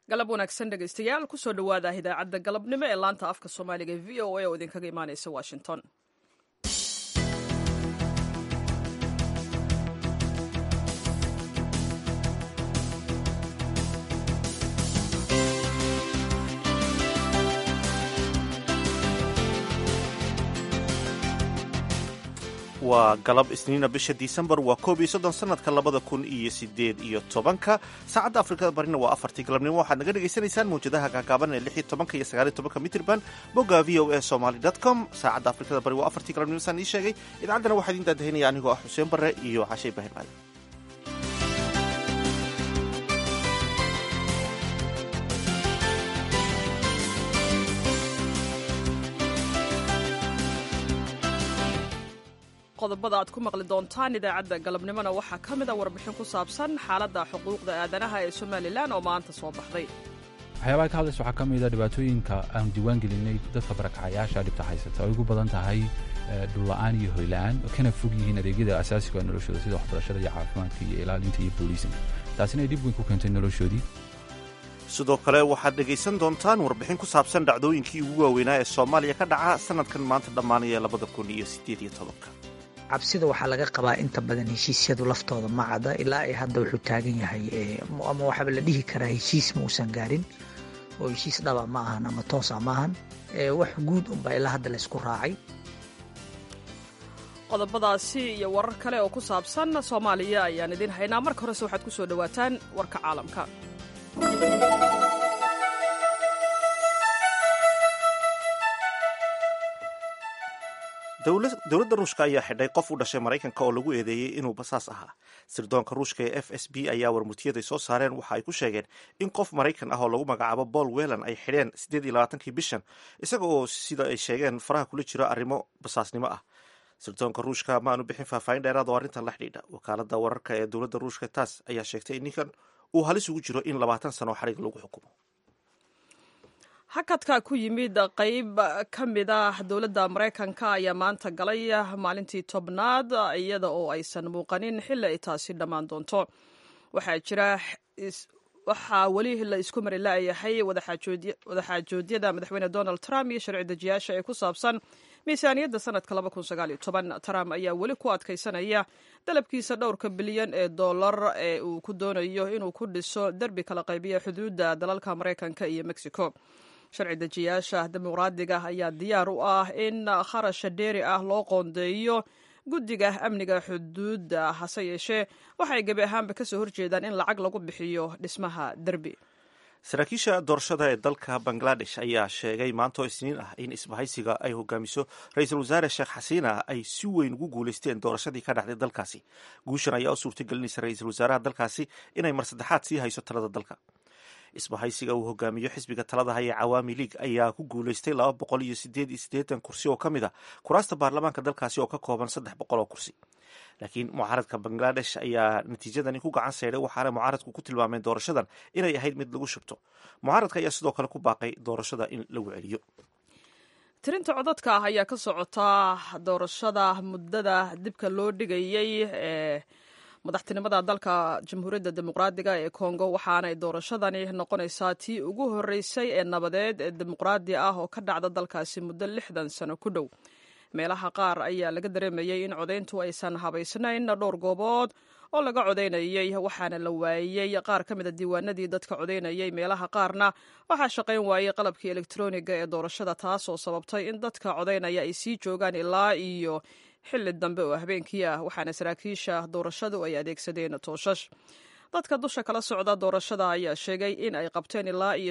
galab wanaagsan dhegaystayaal kusoo dhowaada idaacadda galabnimo ee laanta afka soomaaliga ee v o a oo idinkaga imaanaysa washington. waa galab isniina bisha disembar waa 31 sanadka 2018 saacadda afrikada barina waa 4 galabnimo waxaad naga dhegaysanaysaan mawjadaha gaagaaban ee 16 iyo 19 mitirban bogga v o a somaly.com saacadda afrikada bari waa 4 galabnimo saan ii sheegay idaacaddana waxaa idin daadahinaya anigoo ah xuseen barre iyo cashe ibraahim aadan. qodobada aad ku maqli doontaan idaacadda galabnimona waxaa ka mid a warbixin ku saabsan xaaladda xuquuqda aadanaha ee somalilan oo maanta soo baxday. waxyaabaha ka hadlaysa waxaa ka mid a dhibaatooyinka aan diiwaan gelinay dadka barakacayaasha dhibta haysata ay ugu badan tahay dhulla'aan iyo hoyla'aan oo kana fog yihiin adeegyada asaasiga noloshooda sida waxbarashada iyo caafimaadka iyo ilaalinta iyo booliisinka taasina ay dhib weyn ku keentay noloshoodii. sidoo kale waxaad dhegaysan doontaan warbixin ku saabsan dhacdooyinkii ugu waaweynaa ee soomaaliya ka dhaca sanadkan maanta dhammaanaya 2018. cabsida waxaa laga qabaa inta badan heshiisyadu laftooda ma cada ilaa ay hadda wuxuu taagan yahay ama waxaaba la dhihi karaa heshiis mausan gaarin oo heshiis dhaba ma ahan ama toosa ma ahan wax guud unbaa ilaa hadda la isku raacay. qodobadaasi iyo warar kale oo ku saabsan soomaaliya ayaan idin haynaa. marka horese waxaad ku soo dhowaataan warka caalamka. dowladda ruushka ayaa xidhay qof u dhashay maraykanka oo lagu eedeeyey inuu basaas ahaa. sirdoonka ruushka ee f s b ayaa warmutiyaday soo saareen waxa ay ku sheegeen in qof maraykan ah oo lagu magacaabo paul whelan ay xidheen 28 bishan isaga oo sida ay sheegeen faraha kula jiro arrimo basaasnimo ah. sirdoonka ruushka ma aanu bixin faahfaahin dheeraad oo arrintan la xidhiidha. wakaalada wararka ee dowladda ruushka taas ayaa sheegtay in ninkan uu halis ugu jiro in 20 sano xarig lagu xukumo. hakadka ku yimid qayb ka mid ah dowladda maraykanka ayaa maanta galay maalintii tobnaad iyada oo aysan muuqanin xilli ay taasi dhammaan doonto. waxaa weli la isku mari la'yahay wadaxaajoodyada madaxweyne donald trump iyo sharci dejiyaasha ee ku saabsan miisaaniyadda sanadka 2019. trump ayaa weli ku adkaysanaya dalabkiisa dhowrka bilyan ee dollar ee uu ku doonayo inuu ku dhiso derbi kala qaybiya xuduudda dalalka maraykanka iyo mexico. sharci dejiyaasha dimuqraadiga ayaa diyaar u ah in kharasha dheeri ah loo qoondeeyo guddiga amniga xuduudda hase yeeshee waxay gebi ahaanba ka soo horjeedaan in lacag lagu bixiyo dhismaha derbi. saraakiisha doorashada ee dalka bangladesh ayaa sheegay maantoo isniin ah in isbahaysiga ay hogaamiso ra-iisul wasaare sheekh xasiina ay si weyn ugu guulaysteen doorashadii ka dhacday dalkaasi. guushan ayaa u suurtagelinaysa ra-iisul wasaaraha dalkaasi inay mar saddexaad sii hayso talada dalka. isbahaysiga uu hogaamiyo xisbiga talada haya cawaami league ayaa ku guulaystay 288 kursi oo ka mid a kuraasta baarlamaanka dalkaasi oo ka kooban 300 oo kursi. laakiin mucaaradka bangladesh ayaa natiijadani ku gacan sayday waxaana mucaaradku ku tilmaameen doorashadan inay ahayd mid lagu shubto. mucaaradka ayaa sidoo kale ku baaqay doorashada in lagu celiyo. tirinta codadka ah ayaa ka socotaa doorashada muddada dibka loo dhigayay ee madaxtinimada dalka jamhuuriyadda dimuqraadiga ee kongo waxaanay doorashadani noqonaysaa tii ugu horreysay ee nabadeed ee dimuqraadi ah oo ka dhacda dalkaasi muddo 60 sano ku dhow. meelaha qaar ayaa laga dareemayay in codayntu aysan habaysnayn dhowr goobood oo laga codaynayay waxaana la waayey qaar ka mid a diiwaanadii dadka codaynayay. meelaha qaarna waxaa shaqayn waayey qalabkii elektroniga ee doorashada taasoo sababtay in dadka codaynaya ay sii joogaan ilaa iyo xilli dambe oo habeenkii ah waxaana saraakiisha doorashadu ay adeegsadeen tooshash. dadka dusha kala socda doorashada ayaa sheegay in ay qabteen ilaa iyo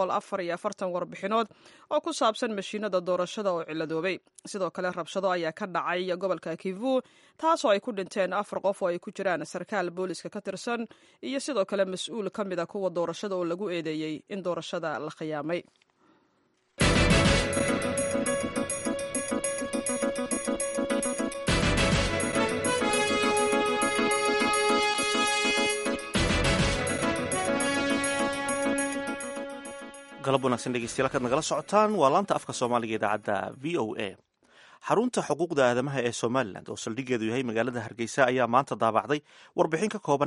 544 warbixinood oo ku saabsan mashiinada doorashada oo ciladoobay. sidoo kale rabshado ayaa ka dhacay gobolka kivu taasoo ay ku dhinteen 4 qof oo ay ku jiraan sarkaal booliska ka tirsan iyo sidoo kale mas-uul ka mid a kuwa doorashada oo lagu eedeeyey in doorashada la khiyaamay. galab wanaagsan dhegeystayaal kaad nagala socotaan waa laanta afka soomaaliga idaacadda v o a. xarunta xuquuqda aadamaha ee somalilan oo saldhigeedu yahay magaalada hargeysa ayaa maanta daabacday warbixin ka kooban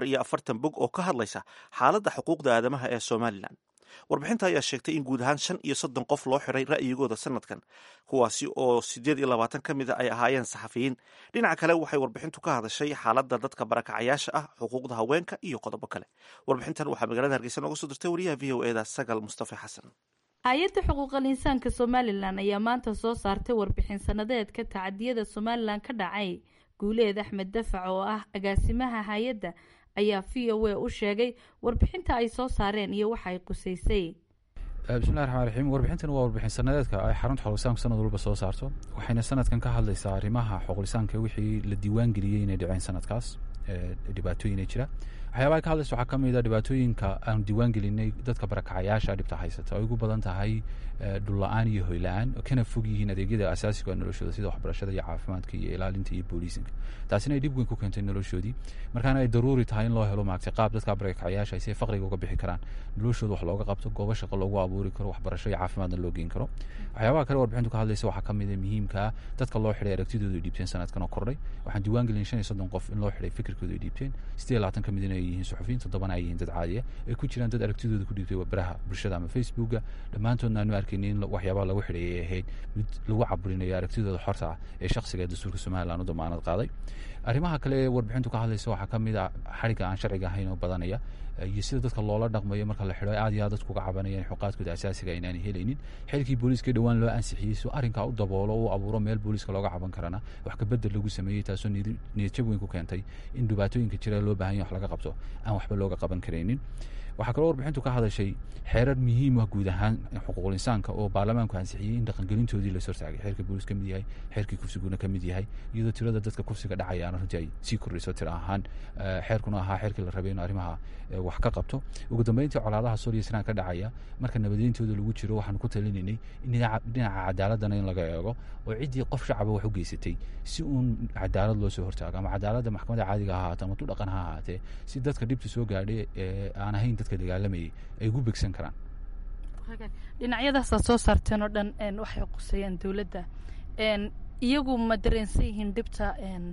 4 bog oo ka hadlaysa xaaladda xuquuqda aadamaha ee somalilan. warbixinta ayaa sheegtay in guud ahaan 35 qof loo xiray ra'yigooda sanadkan, kuwaasi oo 28 ka mid a ay ahaayeen saxafiyiin. dhinaca kale waxay warbixintu ka hadashay xaaladda dadka barakacayaasha ah, xuquuqda haweenka iyo qodobo kale. warbixintan waxaa magaalada hargeysa nooga soo dirtay wariyaha v o eda sagal mustafa xasan. hay-adda xuquuqal insaanka somalilan ayaa maanta soo saartay warbixin sanadeedka tacadiyada somalilan ka dhacay. guuleed axmed dafac oo ah agaasimaha hay-adda ayaa v o a u sheegay warbixinta ay soo saareen iyo waxa ay qusaysay. bismillahi raxmaan raxiim. warbixintan waa warbixin sanadeedka ay xarunta xuquuqlisaanku sanad walba soo saarto, waxayna sanadkan ka hadlaysaa arrimaha xuquuqlisaanka wixii la diiwaan geliyey inay dhaceen sanadkaas, dhibaatooyin ay jira. waxyaabaha ka hadlaysa waxaa ka mid a dhibaatooyinka aan diiwaan gelinay dadka barakacayaasha dhibta haysata ay ugu badan tahay dhulla-aan iyo hoyla-aan, kana fog yihiin adeegyada asaasiga noloshooda sida waxbarashada iyo caafimaadka iyo ilaalinta iyo booliisinka. taasina ay dhib weyn ku keentay noloshoodii, markaana ay daruuri tahay in loo helo maaragtay qaab dadka barakacayaasha si ay faqriga uga bixi karaan, noloshooda wax looga qabto, goobo shaqo loogu abuuri karo, waxbarasho iyo caafimaadna loo geyn karo. waxyaabaha kale warbixintu ka hadlaysa waxaa ka mid a muhiimkaa dadka loo xidhay aragtidooda ay dhiibteen sanadkan oo kordhay. waxaan diiwaan gelin 35 qof in loo xidhay fikirkooda ay dhiibteen, 28 ka midna ay yihiin suxufiyiin, 7 ay yihiin dad caadiya, ay ku jiraan dad aragtidooda ku dhiibtay baraha bulshada ama facebooka. dhammaantoodna aanu arkayni in waxyaabaha lagu xidhay ay ahayd mid lagu caburinayo aragtidooda xorta ah ee shakhsiga ee dastuurka somalilan u damaanad qaaday. arrimaha kale ee warbixintu ka hadlaysa waxaa ka mid a xadhigga aan sharciga ahayn oo badanaya iyo sida dadka loola dhaqmayo marka la xidho aad iyo aad dadku uga cabanayaan xuquuqaadkooda asaasiga inaanay helaynin. xilkii booliiska dhowaan loo ansixiyey soo arrinkaa u daboolo u abuuro meel booliiska looga caban karana wax ka bedel lagu sameeyey, taasoo niyadjab weyn ku keentay in dhibaatooyinka jira loo baahan yahay wax laga qabto aan waxba looga qaban karaynin. waxaa kaloo warbixintu ka hadashay xeerar muhiim ah guud ahaan xuquuqul insaanka oo baarlamaanku ansixiyey in dhaqangelintoodii la sortaagay. xeerka booliis ka mid yahay, xeerkii kufsiguna ka mid yahay, iyadoo tirada dadka kufsiga dhacayaana runtii ay sii kordhayso tiro ahaan. xeerkuna ahaa xeerkii la rabay inuu arrimaha wax ka qabto. ugu dambeyntii colaadaha suuriya siraan ka dhacaya marka nabadgelyantooda lagu jiro waxaanu ku talinaynay in dhinaca cadaaladana in laga eego oo ciddii qof shacaba wax u geysatay si uun cadaalad loo soo hortaago, ama cadaaladda maxkamadda caadiga ha ahaatee ama tu dhaqan ha ahaatee, si dadka dhibta soo gaadhay ee aan ahayn dadka dagaalamayay ay ugu begsan karaan. dhinacyadaasaad soo saarteen oo dhan waxay quseeyaan dowladda, iyagu ma dareensan yihiin dhibta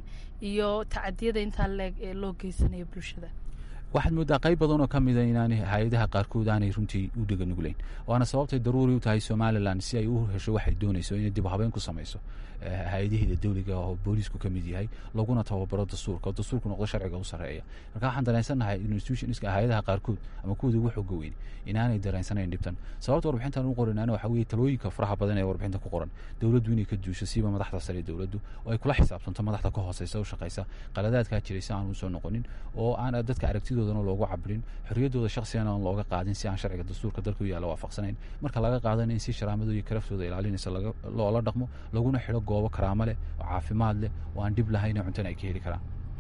iyo tacadiyada intaa leeg ee loo geysanayo bulshada? waxaad moodaa qayb badan oo ka mida inaanay hay-adaha qaarkood aanay runtii u dhega nugleyn, waana sababtay daruuri u tahay somalilan si ay u hesho waxay doonayso inay dib habeen ku samayso hay-adaheeda dawliga oo booliisku ka mid yahay, laguna tababaro dastuurka oo dastuurku noqdo sharciga u sarreeya. marka waxaan dareensannahay institutionska hay-adaha qaarkood ama kuwooda ugu xooga weyn inaanay dareensanayn dhibtan. sababta warbixintan u qorinaana waxaa weeye talooyinka faraha badan ee warbixinta ku qoran dowladdu inay ka duusho siiba madaxda sare ee dowladdu oo ay kula xisaabtanto madaxda ka hooseysa u shaqaysa qaladaadkaa jiray si aan u soo noqonin, oo aan dadka aragtidoodana loogu cabirin, xorriyaddooda shakhsigana aan looga qaadin si aan sharciga dastuurka dalka u yaalla waafaqsanayn. marka laga qaadana in si sharaamadooda iyo karaftooda ilaalinaysa loola dhaqmo, laguna xidho goobo karaamo leh oo caafimaad leh oo aan dhib lahayn oo cuntana ay ka heli karaan.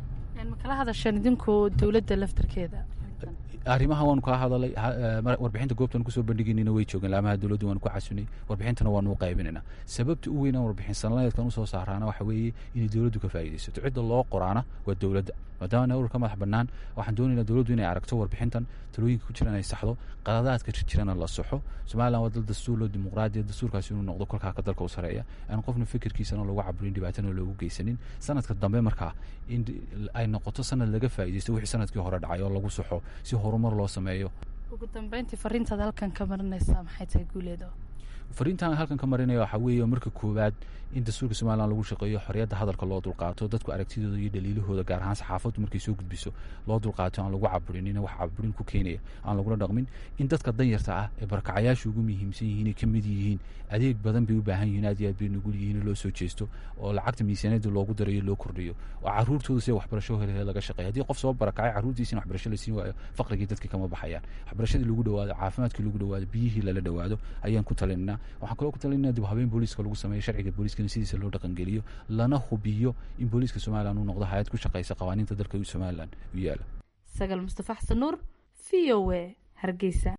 ma kala hadasheen idinku dowladda laftarkeeda? arrimaha waanu kaa hadalay, warbixinta goobtan kusoo bandhigaynayna way joogeen laamaha dowladdu waanu ku casunay, warbixintana waanu u qaybinaynaa. sababta u weyn aan warbixin sanadeedkan usoo saaraana waxa weeye inay dowladdu ka faa'iidaysato. cidda loo qoraana waa dowladda, maadaama urur ka madax bannaan waxaan doonaynaa dowladdu inay aragto warbixintan, talooyinka ku jiraan ay saxdo, qaladaadka jirana la saxo. somalilan waa dal dastuur loo dimuqraadiya, dastuurkaasi inuu noqdo kolkaa ka dalka u sareeya, aan qofna fikirkiisana lagu caburin, dhibaatana loogu geysanin. sanadka dambe markaa in ay noqoto sanad laga faa'iidaysto wixii sanadkii hore dhacay oo lagu saxo si horumar loo sameeyo. ugu dambeyntii fariintaad halkan ka marinaysaa maxay tahay guuleedo? fariintaan halkan ka marinaya waxaa weeye marka koowaad in dastuurka somalilan lagu shaqeeyo xorriyadda hadalka loo dulqaato, dadku aragtidooda iyo dhaliilahooda gaar ahaan saxaafaddu markay soo gudbiso loo dulqaato, aan lagu caburin wax caburin ku keenaya aan lagula dhaqmin. in dadka danyarta ah ee barakacayaashu ugu muhiimsan yihiin ay ka mid yihiin, adeeg badan bay u baahan yihiin, aad iyo aad bay nugul yihiin in loo soo jeesto oo lacagta miisaaniyadda loogu darayo loo kordhiyo oo carruurtooda sida waxbarasho hele laga shaqeeya. haddii qof soo barakacay carruurtiisina waxbarasho la siin waayo, faqrigii dadka kama baxayaan. waxbarashadii lagu dhawaado, caafimaadkii lagu dhawaado, biyihii lala dhawaado ayaan ku talinaa. waxaan kaloo ku talinaa dib habeen booliiska lagu sameeyo, sharciga booliiskana sidiisa loo dhaqangeliyo, lana hubiyo in booliiska somalilan uu noqdo hay-ad ku shaqaysa qawaaniinta dalka somalilan u yaala. sagal mustafa xasan nuur, v o a, hargeysa.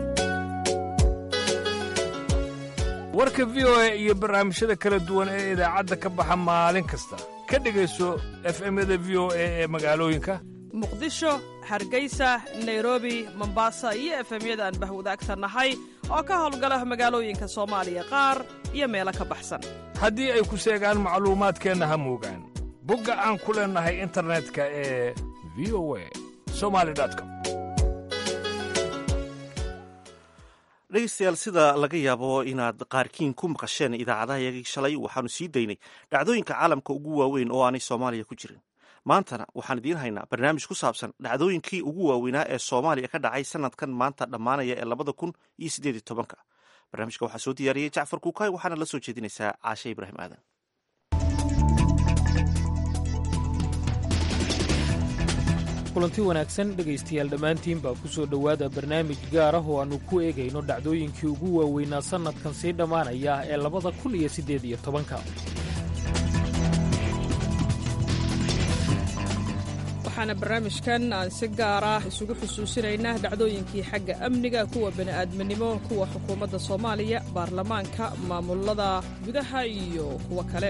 warka v o a iyo barnaamijyada kala duwan ee idaacadda ka baxa maalin kasta ka dhegayso fmyada v o a ee magaalooyinka muqdisho hargeysa nairobi mombasa iyo efemyada aan bahwadaagta nahay oo ka howlgala magaalooyinka soomaaliya qaar iyo meelo ka baxsan. haddii ay ku seegaan macluumaadkeenna ha moogaan bogga aan ku leennahay internetka ee voasomali.com. dhegeystayaal, sida laga yaabo inaad qaarkiin ku maqasheen idaacadahayagii shalay waxaanu sii daynay dhacdooyinka caalamka ugu waaweyn oo aanay soomaaliya ku jirin. maantana waxaan idiin haynaa barnaamij ku saabsan dhacdooyinkii ugu waaweynaa ee soomaaliya ka dhacay sanadkan maanta dhammaanaya ee 2018. barnaamijka waxaa soo diyaariyey jacfar kuukay waxaana la soo jeedinaysaa caashe ibraahim aadan. kulanti wanaagsan dhegaystayaal dhammaantiin baa ku soo dhowaada barnaamij gaar ah oo aannu ku eegayno dhacdooyinkii ugu waaweynaa sannadkan sii dhammaanaya ee 2018. waxaana barnaamijkan aan si gaar ah isugu xusuusinaynaa dhacdooyinkii xagga amniga, kuwa bani'aadminimo, kuwa xukuumadda soomaaliya, baarlamaanka, maamulada gudaha iyo kuwo kale.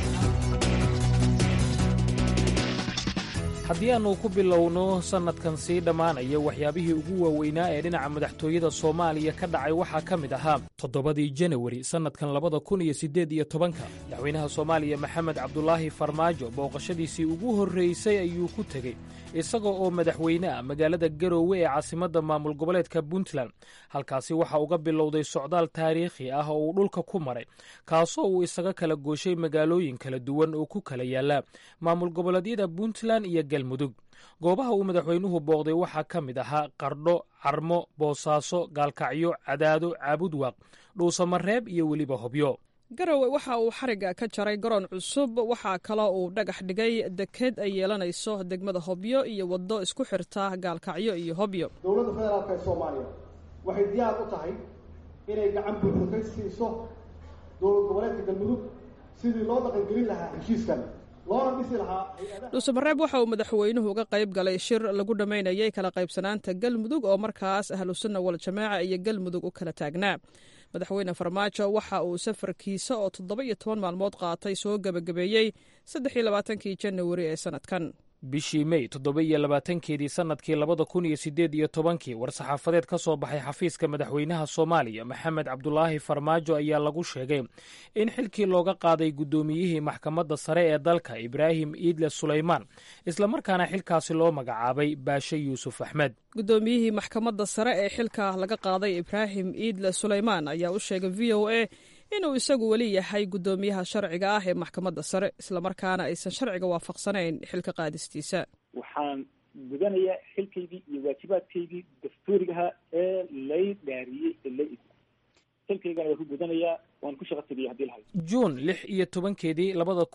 haddii aannu ku bilowno sannadkan sii dhammaanaya waxyaabihii ugu waaweynaa ee dhinaca madaxtooyada soomaaliya ka dhacay waxaa ka mid ahaa 7 janawari sannadkan 2018 madaxweynaha soomaaliya maxamed cabdulaahi farmaajo booqashadiisii ugu horraysay ayuu ku tegey isagoo oo madaxweyne ah magaalada garoowe ee caasimadda maamul goboleedka puntland. halkaasi waxa uga bilowday socdaal taariikhi ah oo uu dhulka ku maray, kaasoo uu isaga kala gooshay magaalooyin kala duwan oo ku kala yaalla maamul goboleedyada puntland iyo galmudug. goobaha uu madaxweynuhu booqday waxaa ka mid ahaa qardho, carmo, boosaaso, gaalkacyo, cadaado, caabudwaaq, dhuusamareeb iyo weliba hobyo. garowe waxa uu xarigga ka jaray garoon cusub. waxaa kaloo uu dhagax dhigay deked ay yeelanayso degmada hobyo iyo waddo isku xirta gaalkacyo iyo hobyo. dowladda federaalk ee soomaaliya waxay diyaar u tahay inay gacan buuxda ka siiso dowlad goboleedka galmudug sidii loo dhaqangelin lahaa heshiiskan loona dhisi lahaa. dhuusamareeb waxa uu madaxweynuhu uga qayb galay shir lagu dhammaynayay kala qaybsanaanta galmudug oo markaas ahlusunna waljamaaca iyo galmudug u kala taagnaa. madaxweyne farmaajo waxa uu safarkiisa oo 17 maalmood qaatay soo gebagabeeyey 23 janawari ee sanadkan. bishii mey 27keedii sannadkii 2018 war-saxaafadeed ka soo baxay xafiiska madaxweynaha soomaaliya maxamed cabdulaahi farmaajo ayaa lagu sheegay in xilkii looga qaaday guddoomiyihii maxkamadda sare ee dalka ibraahim iidle sulaymaan, islamarkaana xilkaasi loo magacaabay baashe yuusuf axmed. guddoomiyihii maxkamadda sare ee xilka laga qaaday ibraahim iidle sulaymaan ayaa u sheegay v o a inuu isagu weli yahay guddoomiyaha sharciga ah ee maxkamadda sare, islamarkaana aysan sharciga waafaqsanayn xilka qaadistiisa. waxaan gudanayaa xilkaygii iyo waajibaadkaygii dastuurigaha ee lay dhaariyey xilkaygana waan ku gudanayaa, waan ku shaqo tegaya haddii lahayd. juun 16keedii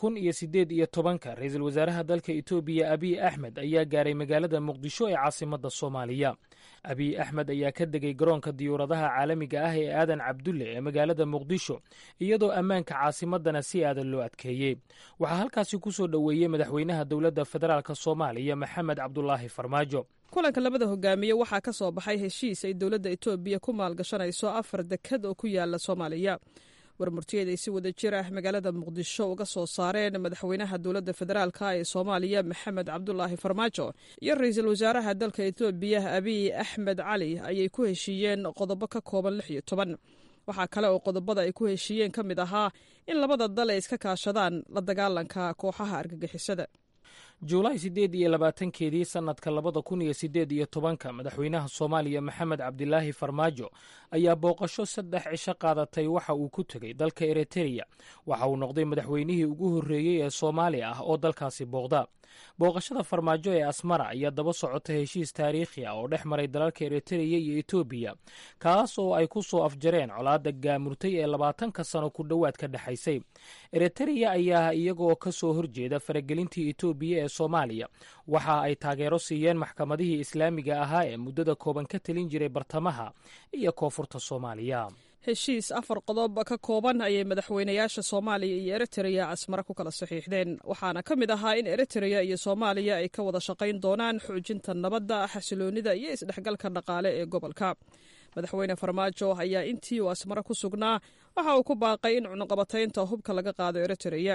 2018 ra-iisul wasaaraha dalka etoobiya abiy axmed ayaa gaaray magaalada muqdisho ee caasimadda soomaaliya. abiy axmed ayaa ka degay garoonka diyuuradaha caalamiga ah ee aadan cabdulle ee magaalada muqdisho, iyadoo ammaanka caasimaddana si aadan loo adkeeyey. waxaa halkaasi ku soo dhoweeyey madaxweynaha dowladda federaalk soomaaliya maxamed cabdulaahi farmaajo. kulanka labada hogaamiye waxaa ka soo baxay heshiis ay dowladda etoobiya ku maalgashanayso 4 dekad oo ku yaala soomaaliya. warmurtiyeed ay si wada jir ah magaalada muqdisho uga soo saareen madaxweynaha dowladda federaalk ee soomaaliya maxamed cabdulaahi farmaajo iyo ra-iisul wasaaraha dalka etoobiya abiy axmed cali ayay ku heshiiyeen qodobo ka kooban 16. waxaa kale oo qodobada ay ku heshiiyeen ka mid ahaa in labada dal ay iska kaashadaan la dagaalanka kooxaha argagixisada. juulaay 28keedii sannadka 2018 madaxweynaha soomaaliya maxamed cabdilaahi farmaajo ayaa booqasho 3 cisho qaadatay waxa uu ku tegey dalka eritreya. waxa uu noqday madaxweynihii ugu horreeyey ee soomaali ah oo dalkaasi booqda. booqashada farmaajo ee asmara ayaa daba socota heshiis taariikhi ah oo dhex maray dalalka eritreya iyo etoobiya, kaas oo ay ku soo afjareen colaadda gaamurtay ee 20 sano ku dhowaad ka dhexaysay. eritreya ayaa iyagoo ka soo horjeeda faragelintii etoobiya ee soomaaliya waxa ay taageero siiyeen maxkamadihii islaamiga ahaa ee muddada kooban ka talin jiray bartamaha iyo koonfurta soomaaliya. heshiis 4 qodob ka kooban ayay madaxweynayaasha soomaaliya iyo eritreya asmara ku kala saxiixdeen, waxaana ka mid ahaa in eritreya iyo soomaaliya ay ka wada shaqayn doonaan xoojinta nabadda, xasiloonida iyo isdhexgalka dhaqaale ee gobolka. madaxweyne farmaajo ayaa intii uu asmara ku sugnaa waxa uu ku baaqay in cunuqabataynta hubka laga qaado eritreya.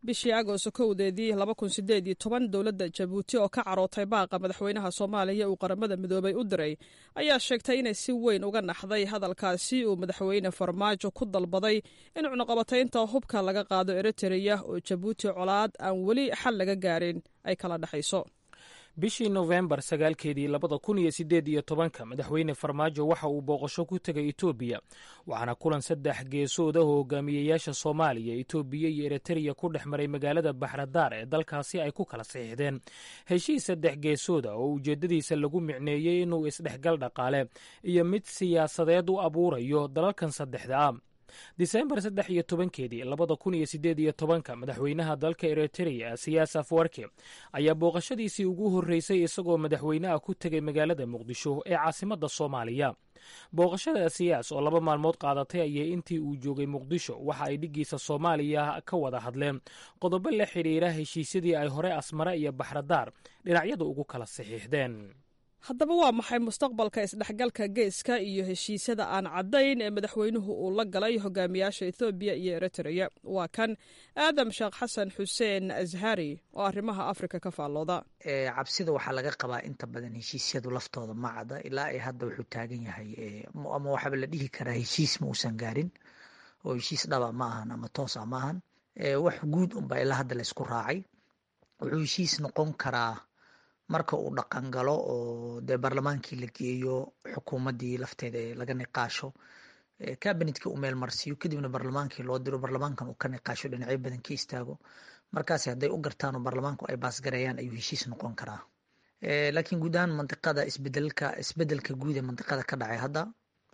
bishii agoosto kowdeedii dowladda jabuuti oo ka carootay baaqa madaxweynaha soomaaliya uu qaramada midoobay u diray ayaa sheegtay inay si weyn uga naxday hadalkaasi uu madaxweyne farmaajo ku dalbaday in cunaqabataynta hubka laga qaado eritreya oo jabuuti colaad aan weli xal laga gaarin ay kala dhexayso. bishii nofembar 9keedii 2018 madaxweyne farmaajo waxa uu booqasho ku tegay etoobiya waxaana kulan 3 geesood ah oo hogaamiyeyaasha soomaaliya etoobiya iyo eritreya ku dhex maray magaalada baxradaar ee dalkaasi ay ku kala saxiixdeen heshiis 3 geesood ah oo ujeeddadiisa lagu micneeyey inuu isdhexgal dhaqaale iyo mid siyaasadeed u abuurayo dalalkan saddexda ah. disembar 13keedii 2018 madaxweynaha dalka eritreya siyaas afwerki ayaa booqashadiisii ugu horreysay isagoo madaxweynaha ku tegay magaalada muqdisho ee caasimadda soomaaliya. booqashada siyaas oo 2 maalmood qaadatay ayay intii uu joogay muqdisho waxa ay dhiggiisa soomaaliya ka wada hadleen qodobo la xidhiira heshiisyadii ay hore asmare iyo baxradaar dhinacyadu ugu kala saxiixdeen. haddaba waa maxay mustaqbalka isdhexgalka geeska iyo heshiisyada aan caddayn ee madaxweynuhu uu la galay hogaamiyaasha ethoobiya iyo eritreya? waa kan aadam sheekh xasan xuseen ashari oo arrimaha afrika ka faallooda. cabsida waxaa laga qabaa inta badan heshiisyadu laftooda ma cadda ilaa ay hadda wuxuu taagan yahay ama waxaaba la dhihi karaa heshiis ma uusan gaarin oo heshiis dhaba ma ahan ama toosa ma ahan wax guud unba ilaa hadda la isku raacay. wuxuu heshiis noqon karaa marka uu dhaqan galo oo dee barlamaankii la geeyo xukuumaddii lafteeda ee laga niqaasho kabinetka uu meel marsiiyo kadibna barlamaankii loo diro barlamaankan uu ka niqaasho dhinacyo badan ka istaago markaasi hadday u gartaan oo barlamaanku ay baasgareeyaan ayuu heshiis noqon karaa. laakiin guud ahaan mandiqada isbedelka guud ee mandiqada ka dhacay hadda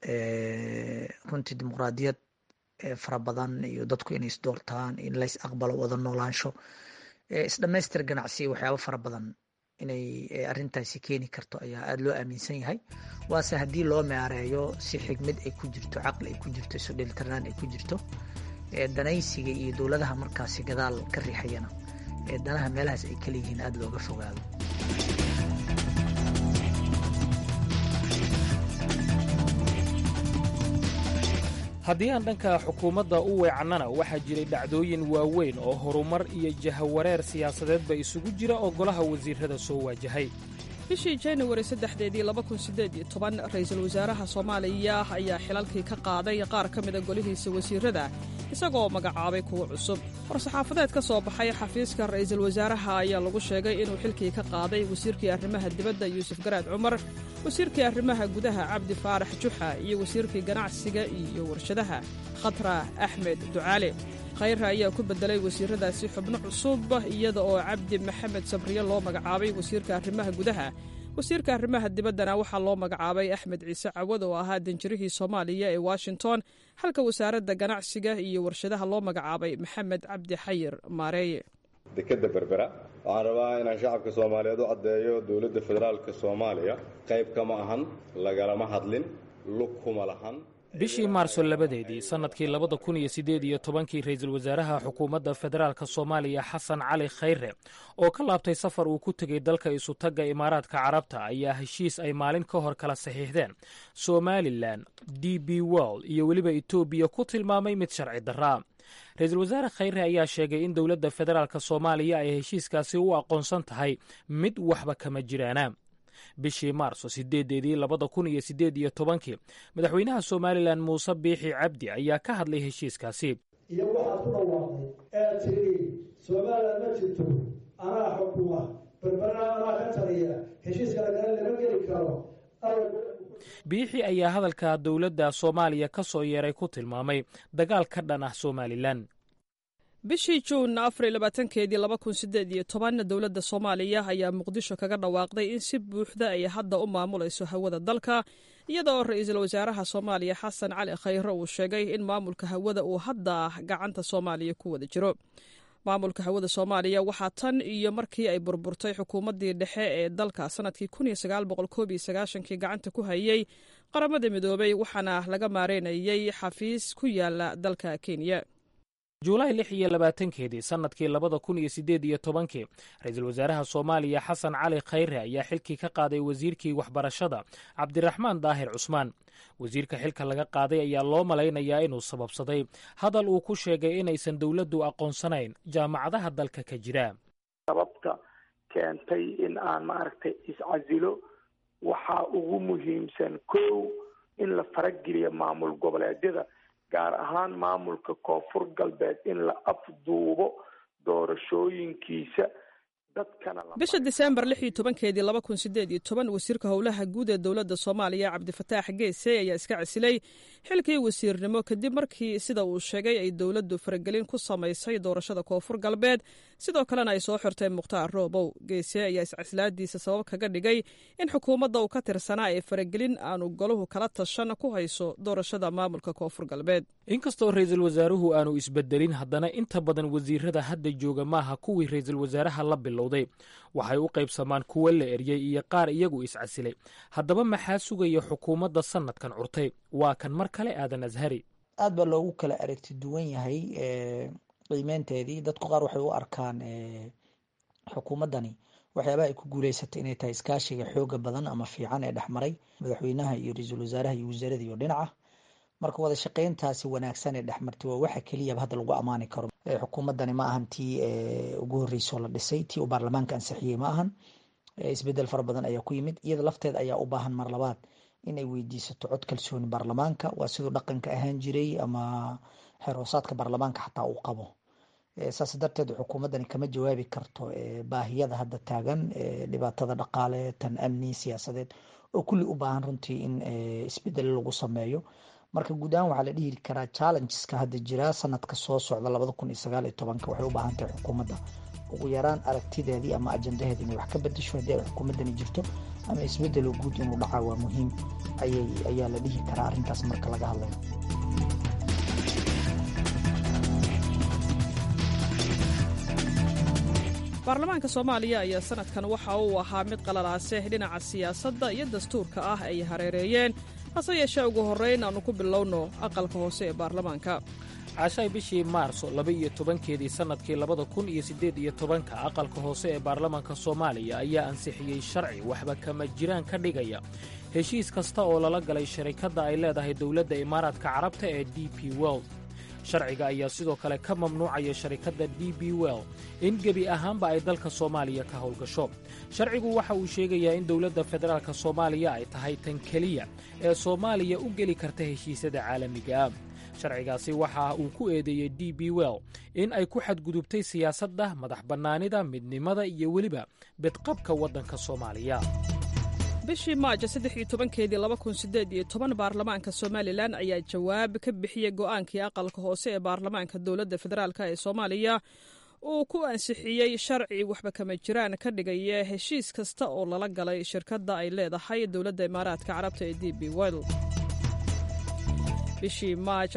runtii dimuqraadiyad fara badan iyo dadku inay isdoortaan in lays aqbalo wada noolaansho isdhamaystir ganacsi waxyaabo fara badan inay arrintaasi keeni karto ayaa aada loo aaminsan yahay. waase haddii loo maareeyo si xigmad ay ku jirto caqli ay ku jirto isu dheelitirnaan ay ku jirto danaysiga iyo dowladaha markaasi gadaal ka riixayana danaha meelahaas ay kala yihiin aada looga fogaado. haddii aan dhanka xukuumadda u weecannana waxaa jiray dhacdooyin waaweyn oo horumar iyo jahawareer siyaasadeedba isugu jira oo golaha wasiirrada soo waajahay. bishii januari 3deedii 2018 ra'iisul wasaaraha soomaaliya ayaa xilalkii ka qaaday qaar ka mida golihiisa wasiirrada isagoo magacaabay kuwo cusub. war-saxaafadeed ka soo baxay xafiiska ra'iisul wasaaraha ayaa lagu sheegay inuu xilkii ka qaaday wasiirkii arrimaha dibadda yuusuf garaad cumar, wasiirkii arrimaha gudaha cabdi faarax juxa iyo wasiirkii ganacsiga iyo warshadaha khatra axmed ducaale. khayre ayaa ku beddelay wasiirradaasi xubno cusub iyada oo cabdi maxamed sabriye loo magacaabay wasiirka arrimaha gudaha. wasiirka arrimaha dibaddana waxaa loo magacaabay axmed ciise cawad oo ahaa danjirihii soomaaliya ee washington, halka wasaaradda ganacsiga iyo warshadaha loo magacaabay maxamed cabdi xayir maareeye. dekeda berbera waxaan rabaa inaan shacabka soomaaliyeed u caddeeyo dowladda federaalka soomaaliya qayb kama ahan, lagalama hadlin, lug kuma lahan. bishii maarso 2deedii sannadkii 2018 ra'iisul wasaaraha xukuumadda federaalka soomaaliya xasan cali khayre oo ka laabtay safar uu ku tegey dalka isutagga imaaraadka carabta ayaa heshiis ay maalin ka hor kala saxiixdeen somalilan, db world iyo weliba etoobiya ku tilmaamay mid sharci darraa. ra'iisul wasaare khayre ayaa sheegay in dowladda federaalka soomaaliya ay heshiiskaasi u aqoonsan tahay mid waxba kama jiraana. bishii maarso 8deedii 2018 madaxweynaha somalilan muuse biixi cabdi ayaa ka hadlay heshiiskaasi. iyo waxaad ku dhawaaqday ee tiri somalilan ma jirto, anaa xukuma, berbera anaa ka taliya, heshiiska lagala lama geli karo. biixi ayaa hadalka dowladda soomaaliya ka soo yeeray ku tilmaamay dagaal ka dhan ah somalilan. bishii juun 24keedii 2018 dowladda soomaaliya ayaa muqdisho kaga dhawaaqday in si buuxda ay hadda u maamulayso hawada dalka, iyada oo ra'iisul wasaaraha soomaaliya xasan cali khayre uu sheegay in maamulka hawada uu hadda gacanta soomaaliya ku wada jiro. maamulka hawada soomaaliya waxaa tan iyo markii ay burburtay xukuumaddii dhexe ee dalka sannadkii 1991 gacanta ku hayay qaramada midoobay, waxaana laga maareynayay xafiis ku yaala dalka kenya. juulaay 26 sannadkii 2018 ra-iisul wasaaraha soomaaliya xasan cali khayre ayaa xilkii ka qaaday wasiirkii waxbarashada cabdiraxmaan daahir cusmaan. wasiirka xilka laga qaaday ayaa loo malaynayaa inuu sababsaday hadal uu ku sheegay inaysan dowladdu aqoonsanayn jaamacadaha dalka ka jira. sababta keentay in aan maaragtay iscasilo waxaa ugu muhiimsan kow in la farageliyo maamul goboleedyada, gaar ahaan maamulka koonfur galbeed in la afduubo doorashooyinkiisa. bisha diseembar 16 wasiirka howlaha guud ee dowladda soomaaliya cabdifataax geese ayaa iska casilay xilkii wasiirnimo kadib markii sida uu sheegay ay dowladdu faragelin ku samaysay doorashada koonfur galbeed, sidoo kalena ay soo xirtay mukhtaar roobow. geese ayaa iscasilaadiisa sabab kaga dhigay in xukuumadda uu ka tirsanaa ee faragelin aanu goluhu kala tashan ku hayso doorashada maamulka koonfur galbeed. inkastoo ra-iisul wasaaruhu aanu isbedelin, haddana inta badan wasiirada hadda jooga maaha kuwii ra-iisul wasaaraha la bilowday. waxay u qaybsamaan kuwa la eryey iyo qaar iyagu iscasilay. haddaba maxaa sugaya xukuumadda sanadkan curtay? waa kan mar kale aadan ashari. aad baa loogu kala aragti duwan yahay qiimeynteedii. dadku qaar waxay u arkaan xukuumaddani waxyaabaha ay ku guuleysatay inay tahay iskaashiga xooga badan ama fiican ee dhexmaray madaxweynaha iyo ra-iisul wasaaraha iyo wasaaradii oo dhinaca. marka wada shaqayntaasi wanaagsan ee dhexmartay waa waxa keliyaba hadda lagu ammaani karo. xukuumaddani ma ahan tii ugu horreysoo la dhisay, tii uu baarlamaanka ansixiyey ma ahan. isbedel fara badan ayaa ku yimid. iyada lafteeda ayaa u baahan mar labaad inay weydiisato cod kalsooni baarlamaanka. waa siduu dhaqanka ahaan jiray ama xeroosaadka baarlamaanka xataa uu qabo. saas darteed xukuumaddani kama jawaabi karto baahiyada hadda taagan, dhibaatada dhaqaale, tan amni, siyaasadeed oo kulli u baahan runtii in isbedel lagu sameeyo. marka guud ahaan waxaa la dhihi karaa challengeska hadda jira sanadka soo socda 2019 waxay u baahan tahay xukuumadda ugu yaraan aragtideedii ama ajandaheeda inay wax ka bedesho. haddii ay xukuumaddani jirto ama isbedelo guud inuu dhacaa waa muhiim ayaa la dhihi karaa arrintaas marka laga hadlayo. baarlamaanka soomaaliya ayaa sanadkan waxa uu ahaa mid qalalaase dhinaca siyaasadda iyo dastuurka ah ay hareereeyeen. hase yeeshee ugu horrayn aanu ku bilowno aqalka hoose ee baarlamaanka. cashay bishii maarso 12 sannadkii 2018 aqalka hoose ee baarlamaanka soomaaliya ayaa ansixiyey sharci waxba kama jiraan ka dhigaya heshiis kasta oo lala galay sharikadda ay leedahay dowladda imaaraadka carabta ee d p world. sharciga ayaa sidoo kale ka mamnuucaya sharikadda d b well in gebi ahaanba ay dalka soomaaliya ka howlgasho. sharcigu waxa uu sheegayaa in dowladda federaalka soomaaliya ay tahay tan keliya ee soomaaliya u geli karta heshiisyada caalamiga ah. sharcigaasi waxa uu ku eedeeyey d b well in ay ku xadgudubtay siyaasadda madax bannaanida, midnimada iyo weliba bedqabka waddanka soomaaliya. bishii maajo 13 baarlamaanka somalilan ayaa jawaab ka bixiyey go'aankii aqalka hoose ee baarlamaanka dowladda federaalk ee soomaaliya uu ku ansixiyey sharci waxba kama jiraan ka dhigaya heshiis kasta oo lala galay shirkadda ay leedahay dowladda imaaraadka carabta ee d b well. bishii maaj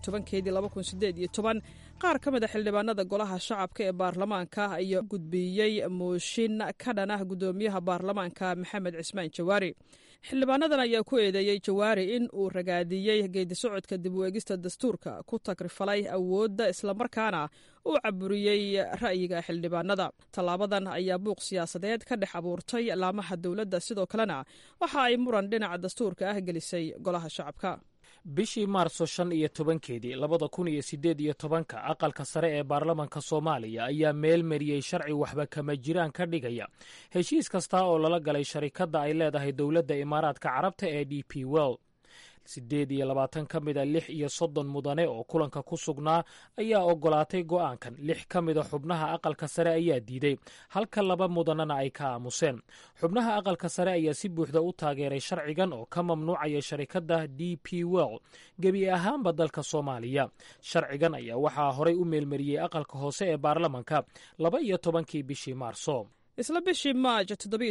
14 qaar ka mida xildhibaanada golaha shacabka ee baarlamaanka ayaa gudbiyey mooshin ka dhan ah guddoomiyaha baarlamaanka maxamed cismaan jawaari. xildhibaanadan ayaa ku eedeeyey jawaari in uu ragaadiyey geedisocodka dib u eegista dastuurka, ku tagrifalay awoodda islamarkaana uu caburiyey ra'yiga xildhibaanada. tallaabadan ayaa buuq siyaasadeed ka dhex abuurtay laamaha dowladda, sidoo kalena waxa ay muran dhinaca dastuurka ah gelisay golaha shacabka. bishii maarso 15 2018 aqalka sare ee baarlamaanka soomaaliya ayaa meel mariyey sharci waxba kama jiraan ka dhigaya heshiis kasta oo lala galay sharikadda ay leedahay dowladda imaaraadka carabta ee d p well. 28 ka mida 36 mudane oo kulanka ku sugnaa ayaa ogolaatay go'aankan. 6 ka mida xubnaha aqalka sare ayaa diiday, halka 2 mudanena ay ka aamuseen. xubnaha aqalka sare ayaa si buuxda u taageeray sharcigan oo ka mamnuucaya sharikadda d p well gebi ahaanba dalka soomaaliya. sharcigan ayaa waxaa horay u meelmariyey aqalka hoose ee baarlamaanka 12 bishii maarso. isla bishii maaj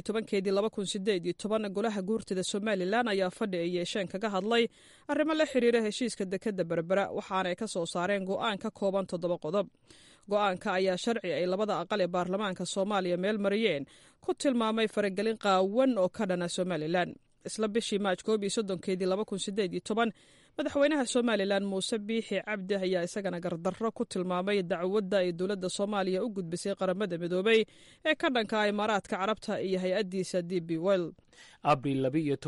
17 golaha guurtida somalilan ayaa fadhi ay yeesheen kaga hadlay arrimo la xiriira heshiiska dekedda berbera, waxaanay ka soo saareen go'aan ka kooban 7 qodob. go'aanka ayaa sharci ay labada aqal ee baarlamaanka soomaaliya meel mariyeen ku tilmaamay faragelin qaawan oo ka dhana somalilan. isla bishii maaj 31 madaxweynaha somalilan muuse biixi cabdi ayaa isagana gardarro ku tilmaamay dacwadda ay dowladda soomaaliya u gudbisay qaramada midoobay ee ka dhanka imaaraadka carabta iyo hay-addiisa DP World. abril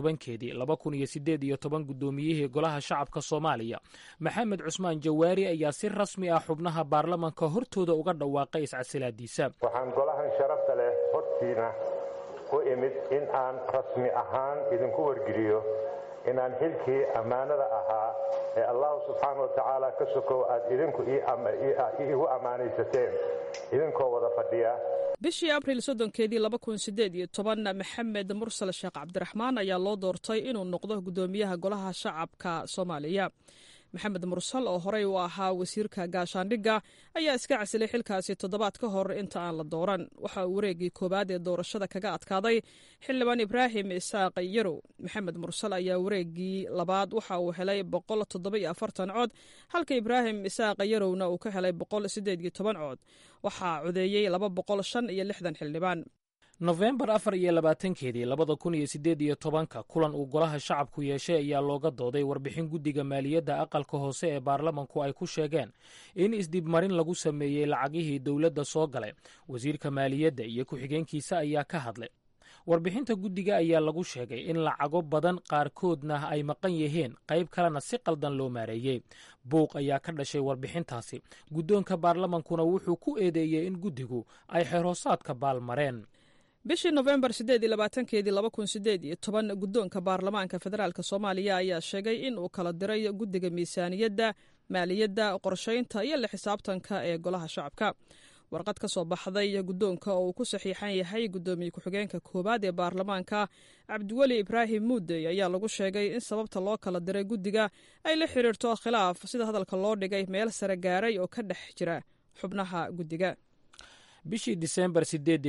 12 guddoomiyihii golaha shacabka soomaaliya maxamed cusmaan jawaari ayaa si rasmi ah xubnaha baarlamanka hortooda uga dhawaaqay iscasilaadiisa. waxaan golahan sharafta leh hortiina u imid in aan rasmi ahaan idinku wargeliyo inaan xilkii ammaanada ahaa ee allahu subxaana wa tacaala ka sokow aad idinku iigu ammaanaysateen idinkoo wada fadhiya. bishii abril 18 maxamed mursal sheekh cabdiraxmaan ayaa loo doortay inuu noqdo guddoomiyaha golaha shacabka soomaaliya. maxamed mursal oo horey u ahaa wasiirka gaashaandhigga ayaa iska casilay xilkaasi toddobaad ka hor inta aan la dooran. waxa uu wareegii koowaad ee doorashada kaga adkaaday xildhibaan ibraahim isaaq yarow. maxamed mursal ayaa wareegii labaad waxa uu helay 147 cod halka ibraahim isaaq yarowna uu ka helay 118 cod. waxaa codeeyey 265 xildhibaan. nofembar 24 kulan uu golaha shacabku yeeshay ayaa looga dooday warbixin guddiga maaliyadda aqalka hoose ee baarlamanku ay ku sheegeen in isdibmarin lagu sameeyey lacagihii dowladda soo galay. wasiirka maaliyadda iyo ku-xigeenkiisa ayaa ka hadlay. warbixinta guddiga ayaa lagu sheegay in lacago badan qaarkoodna ay maqan yihiin, qayb kalena si qaldan loo maareeyey. buuq ayaa ka dhashay warbixintaasi. guddoonka baarlamankuna wuxuu ku eedeeyey in guddigu ay xeroosaadka baalmareen. bishii nofembar 2018 guddoonka baarlamaanka federaalk soomaaliya ayaa sheegay in uu kala diray guddiga miisaaniyadda, maaliyadda, qorshaynta iyo la xisaabtanka ee golaha shacabka. warqad ka soo baxday guddoonka oo uu ku saxiixan yahay guddoomiye ku-xigeenka koowaad ee baarlamaanka cabdiweli ibraahim muudey ayaa lagu sheegay in sababta loo kala diray guddiga ay la xiriirto khilaaf sida hadalka loo dhigay meel sare gaaray oo ka dhex jira xubnaha guddiga. bishii diseembar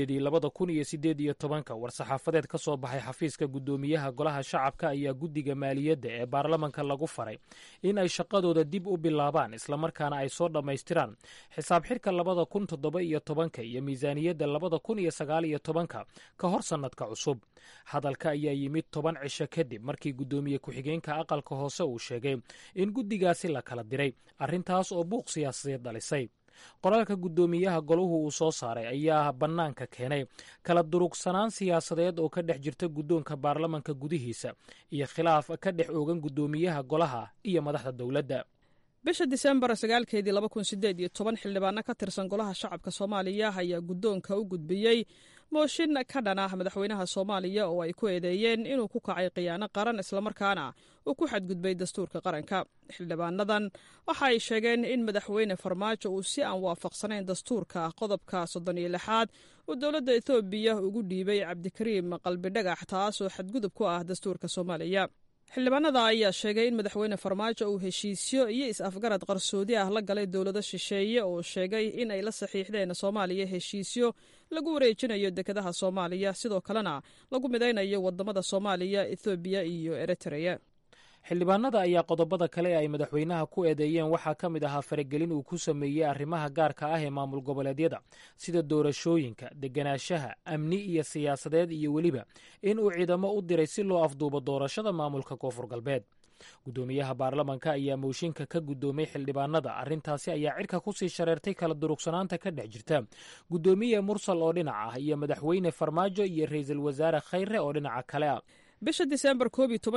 2018 war-saxaafadeed ka soo baxay xafiiska guddoomiyaha golaha shacabka ayaa guddiga maaliyadda ee baarlamanka lagu faray in ay shaqadooda dib u bilaabaan islamarkaana ay soo dhammaystiraan xisaab xidhka 2017 iyo miisaaniyadda 2019 ka hor sannadka cusub. hadalka ayaa yimid 10 cisho kadib markii guddoomiye ku-xigeenka aqalka hoose uu sheegay in guddigaasi la kala diray, arrintaas oo buuq siyaasadeed dhalisay. qoraalka guddoomiyaha golahu uu soo saaray ayaa bannaanka keenay kala durugsanaan siyaasadeed oo ka dhex jirta guddoonka baarlamanka gudihiisa iyo khilaaf ka dhex oogan guddoomiyaha golaha iyo madaxda dowladda. bisha diseembar 2018 xildhibaano ka tirsan golaha shacabka soomaaliya ayaa guddoonka u gudbiyey mooshin ka dhan ah madaxweynaha soomaaliya oo ay ku eedeeyeen inuu ku kacay khiyaano qaran islamarkaana uu ku xadgudbay dastuurka qaranka. xildhibaanadan waxa ay sheegeen in madaxweyne farmaajo uu si aan waafaqsanayn dastuurka qodobka 36 uu dowladda etoobiya ugu dhiibay cabdikariim qalbidhagax, taasoo xadgudub ku ah dastuurka soomaaliya. xildhibaanada ayaa sheegay in madaxweyne farmaajo uu heshiisyo iyo is-afgarad qarsoodi ah la galay dowlado shisheeye oo sheegay in ay la saxiixdeen soomaaliya heshiisyo lagu wareejinayo dekedaha soomaaliya, sidoo kalena lagu midaynayo wadamada soomaaliya, ethoobiya iyo eritrea. xildhibaanada ayaa qodobada kale ay madaxweynaha ku eedeeyeen waxaa ka mid ahaa faragelin uu ku sameeyey arrimaha gaarka ah ee maamul goboleedyada sida doorashooyinka, deganaanshaha, amni iyo siyaasadeed, iyo weliba in uu ciidamo u diray si loo afduubo doorashada maamulka koonfur galbeed. guddoomiyaha baarlamanka ayaa mooshinka ka guddoomay xildhibaanada. arrintaasi ayaa cirka kusii shareertay kala durugsanaanta ka dhex jirta guddoomiye mursal oo dhinac ah iyo madaxweyne farmaajo iyo ra-iisul wasaare khayre oo dhinaca kale ah. bisha diseembar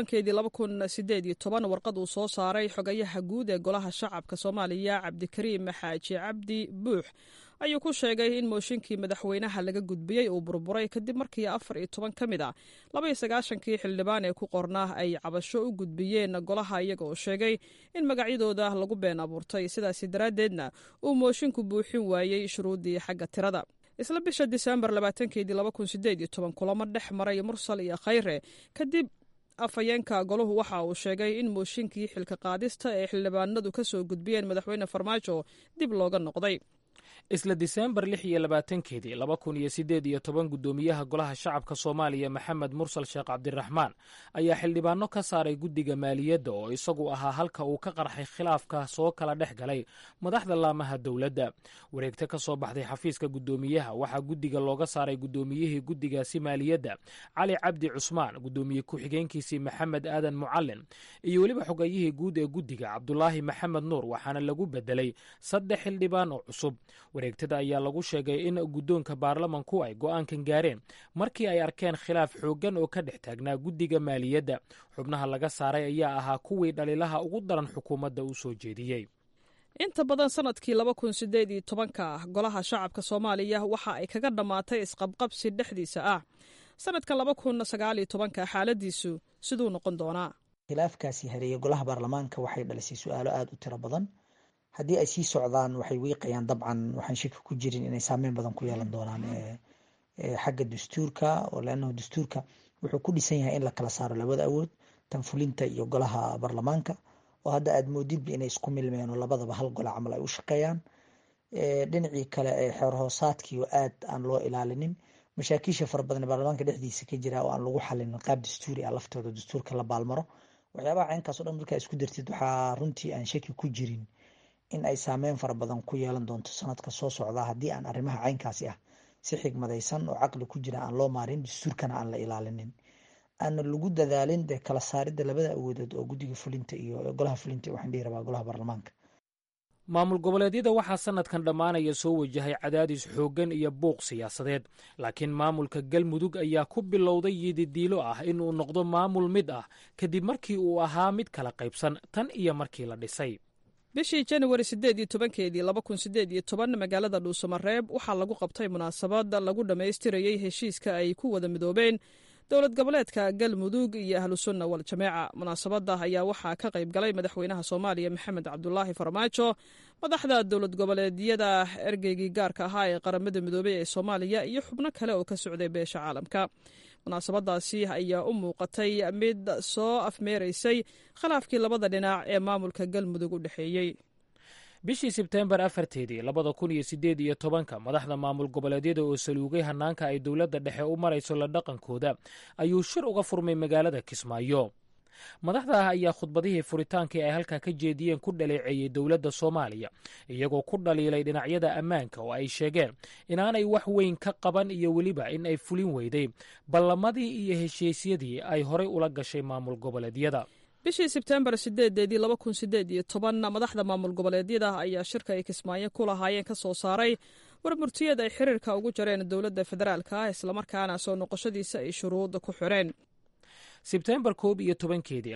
2018 warqad uu soo saaray xogayaha guud ee golaha shacabka soomaaliya cabdikariim xaaji cabdi buux ayuu ku sheegay in mooshinkii madaxweynaha laga gudbiyey uu burburay kadib markii 14 ka mid a 29kii xildhibaan ee ku qornaa ay cabasho u gudbiyeen golaha, iyaga oo sheegay in magacyadooda lagu been abuurtay, sidaasi daraaddeedna uu mooshinku buuxin waayey shuruuddii xagga tirada. isla bisha diseembar 2018 kulamo dhex maray mursal iyo khayre kadib afhayeenka golahu waxa uu sheegay in mooshinkii xilka qaadista ee xildhibaanadu ka soo gudbiyeen madaxweyne farmaajo dib looga noqday. isla diseembar 26keedii 2018 guddoomiyaha golaha shacabka soomaaliya maxamed mursal sheekh cabdiraxmaan ayaa xildhibaano ka saaray guddiga maaliyadda oo isagu ahaa halka uu ka qarxay khilaafka soo kala dhex galay madaxda laamaha dowladda. wareegta ka soo baxday xafiiska guddoomiyaha waxaa guddiga looga saaray guddoomiyihii guddigaasi maaliyadda cali cabdi cusmaan, guddoomiye ku-xigeenkiisii maxamed aadan mucalin iyo weliba xogayihii guud ee guddiga cabdulaahi maxamed nuur, waxaana lagu bedelay 3 xildhibaan oo cusub. wareegtada ayaa lagu sheegay in guddoonka baarlamanku ay go'aankan gaareen markii ay arkeen khilaaf xooggan oo ka dhex taagnaa guddiga maaliyadda. xubnaha laga saaray ayaa ahaa kuwii dhaliilaha ugu daran xukuumadda u soo jeediyey. inta badan sanadkii 2018 golaha shacabka soomaaliya waxa ay kaga dhammaatay isqabqabsi dhexdiisa ah. sanadkan 2019 xaaladiisu siduu noqon doonaa? khilaafkaasi hareeye golaha baarlamaanka waxay dhalisay su-aalo aada u tiro badan. haddii ay sii socdaan waxay wiiqayaan dabcan, waxaan shaki ku jirin inay saameyn badan ku yeelan doonaan xagga dastuurka, oo leannahu dastuurka wuxuu ku dhisan yahay in la kala saaro labada awood, tan fulinta iyo golaha baarlamaanka, oo hadda aad moodidba inay isku milmeen oo labadaba hal gole camal ay u shaqeeyaan. dhinacii kale ee xeer hoosaadkii oo aad aan loo ilaalinin, mashaakiisha fara badan baarlamaanka dhexdiisa ka jira oo aan lagu xalinin qaab dastuuri ah laftooda dastuurka la baalmaro. waxyaabaha caynkaas o dhan markaa isku dartid waxaa runtii aan shaki ku jirin in ay saameyn fara badan ku yeelan doonto sanadka soo socda haddii aan arrimaha caynkaasi ah si xigmadaysan oo caqli ku jira aan loo maarin, dastuurkana aan la ilaalinin, aana lagu dadaalin dee kala saaridda labada awoodood oo guddiga fulinta iyo golaha fulinta, waxaan dhihi rabaa golaha baarlamaanka. maamul goboleedyada waxaa sanadkan dhammaanaya soo wajahay cadaadis xooggan iyo buuq siyaasadeed, laakiin maamulka galmudug ayaa ku bilowday yididiilo ah inuu noqdo maamul mid ah kadib markii uu ahaa mid kala qaybsan tan iyo markii la dhisay. bishii January 18keedii 2018 magaalada Dhuusamareeb waxaa lagu qabtay munaasabad lagu dhammaystirayay heshiiska ay ku wada midoobeen dowlad goboleedka galmudug iyo ahlu sunna wal jameeca. munaasabada ayaa waxaa ka qayb galay madaxweynaha Soomaaliya Maxamed Cabdulaahi Farmaajo, madaxda dowlad goboleedyada, ergeygii gaarka ahaa ee qaramada midoobay ee Soomaaliya iyo xubno kale oo ka socday beesha caalamka. munaasabadaasi ayaa u muuqatay mid soo afmeeraysay khilaafkii labada dhinac ee maamulka galmudug u dhexeeyey. bishii sebteembar 4 2018 madaxda maamul goboleedyada oo saluugay hanaanka ay dowladda dhexe u marayso la dhaqankooda ayuu shir uga furmay magaalada Kismaayo. madaxda ayaa khudbadihii furitaankii ay halkaa ka jeediyeen ku dhaleeceeyey dowladda Soomaaliya, iyagoo ku dhaliilay dhinacyada ammaanka oo ay sheegeen inaanay wax weyn ka qaban iyo weliba in ay fulin weyday ballamadii iyo heshiisyadii ay horey ula gashay maamul goboleedyada. bishii Sebteembar 8 2018 madaxda maamul goboleedyada ayaa shirka ay Kismaayo ku lahaayeen ka soo saaray warmurtiyad ay xiriirka ugu jareen dowladda federaalka islamarkaana soo noqoshadiisa ay shuruud ku xireen. sebteembar 11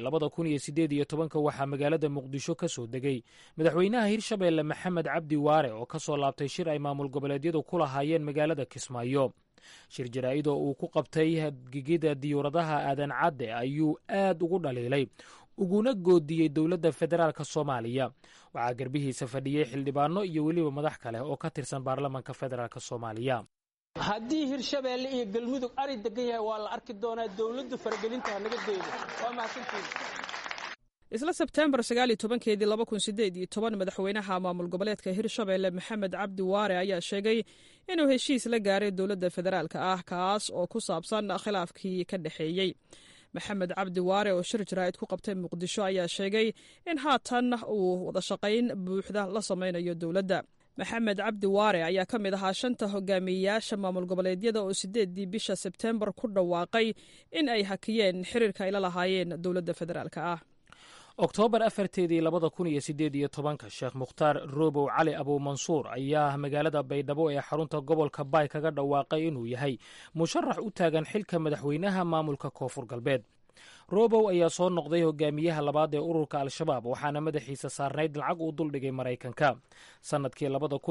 2018 waxaa magaalada muqdisho ka soo degay madaxweynaha hirshabeelle maxamed cabdi waare oo ka soo laabtay shir ay maamul goboleedyadu ku lahaayeen magaalada Kismaayo. shir jaraa'id oo uu ku qabtay gigida diyuuradaha aadan cadde ayuu aad ugu dhaliilay uguna goodiyey dowladda federaalka Soomaaliya. waxaa garbihiisa fadhiyey xildhibaano iyo weliba madax kale oo ka tirsan baarlamaanka federaalka Soomaaliya. haddii hirshabeelle iyo galmudug ari degan yahay waa la arki doonaa, dowladdu faragelinta naga deedo. waa mahadsantihiin. isla Sebteembar 19 2018 madaxweynaha maamul goboleedka hirshabeelle maxamed cabdi waare ayaa sheegay inuu heshiis la gaaray dowladda federaalka ah kaas oo ku saabsan khilaafkii ka dhexeeyey. maxamed cabdi waare oo shir jaraa'id ku qabtay muqdisho ayaa sheegay in haatan uu wada shaqayn buuxda la samaynayo dowladda. maxamed cabdi waare ayaa ka mid ahaa 5 hogaamiyeyaasha maamul goboleedyada oo 8 bisha Sebteembar ku dhawaaqay in ay hakiyeen xiriirka ay la lahaayeen dowladda federaalka ah. oktoobar 4 2018 sheekh mukhtaar roobow cali abuumansuur ayaa magaalada baydhabo ee xarunta gobolka baay kaga dhawaaqay inuu yahay musharax u taagan xilka madaxweynaha maamulka koonfur galbeed. roobow ayaa soo noqday hogaamiyaha labaad ee ururka al-shabaab, waxaana madaxiisa saarnayd lacag uu duldhigay Maraykanka. sannadkii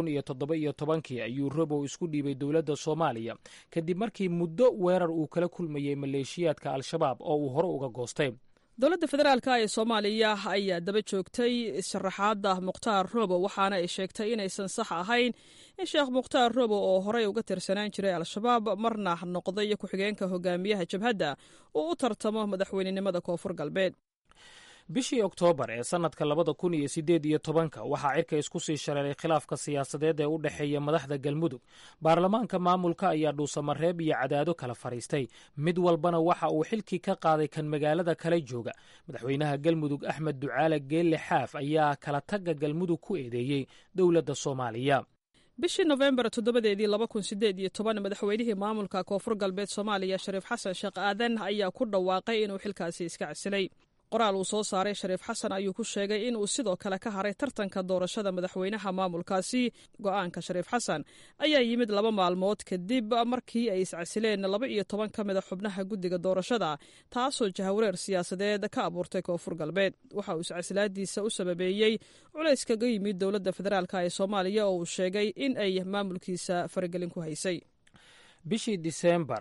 2017 ayuu roobow isku dhiibay dowladda Soomaaliya kadib markii muddo weerar uu kala kulmayey maleeshiyaadka al-shabaab oo uu hore uga goostay. dowladda federaalka ee Soomaaliya ayaa daba joogtay sharaxaadda Mukhtaar Roobow, waxaana ay sheegtay inaysan sax ahayn in Sheekh Mukhtaar Roobow oo horey uga tirsanaan jiray al-shabaab marna noqday ku-xigeenka hogaamiyaha jabhadda uu u tartamo madaxweynenimada koonfur galbeed. bishii oktoobar ee sannadka 2018 waxaa cirka isku sii shareeray khilaafka siyaasadeed ee u dhexeeya madaxda galmudug. baarlamaanka maamulka ayaa dhuusamareeb iyo cadaado kala fadhiistay, mid walbana waxa uu xilkii ka qaaday kan magaalada kale jooga. madaxweynaha galmudug axmed ducaale geelle xaaf ayaa kala tagga galmudug ku eedeeyey dowladda soomaaliya. bishii nofembar 2018 madaxweynihii maamulka koonfur galbeed soomaaliya shariif xasan sheekh aadan ayaa ku dhawaaqay inuu xilkaasi iska casilay. qoraal uu soo saaray shariif xasan ayuu ku sheegay inuu sidoo kale ka haray tartanka doorashada madaxweynaha maamulkaasi. go'aanka shariif xasan ayaa yimid 2 maalmood kadib markii ay iscasileen 12 ka mid a xubnaha guddiga doorashada, taasoo jahawareer siyaasadeed ka abuurtay koonfur galbeed. waxa uu iscasilaadiisa u sababeeyey culays kaga yimid dowladda federaalk ee soomaaliya oo uu sheegay in ay maamulkiisa faragelin ku haysay. bishii diseembar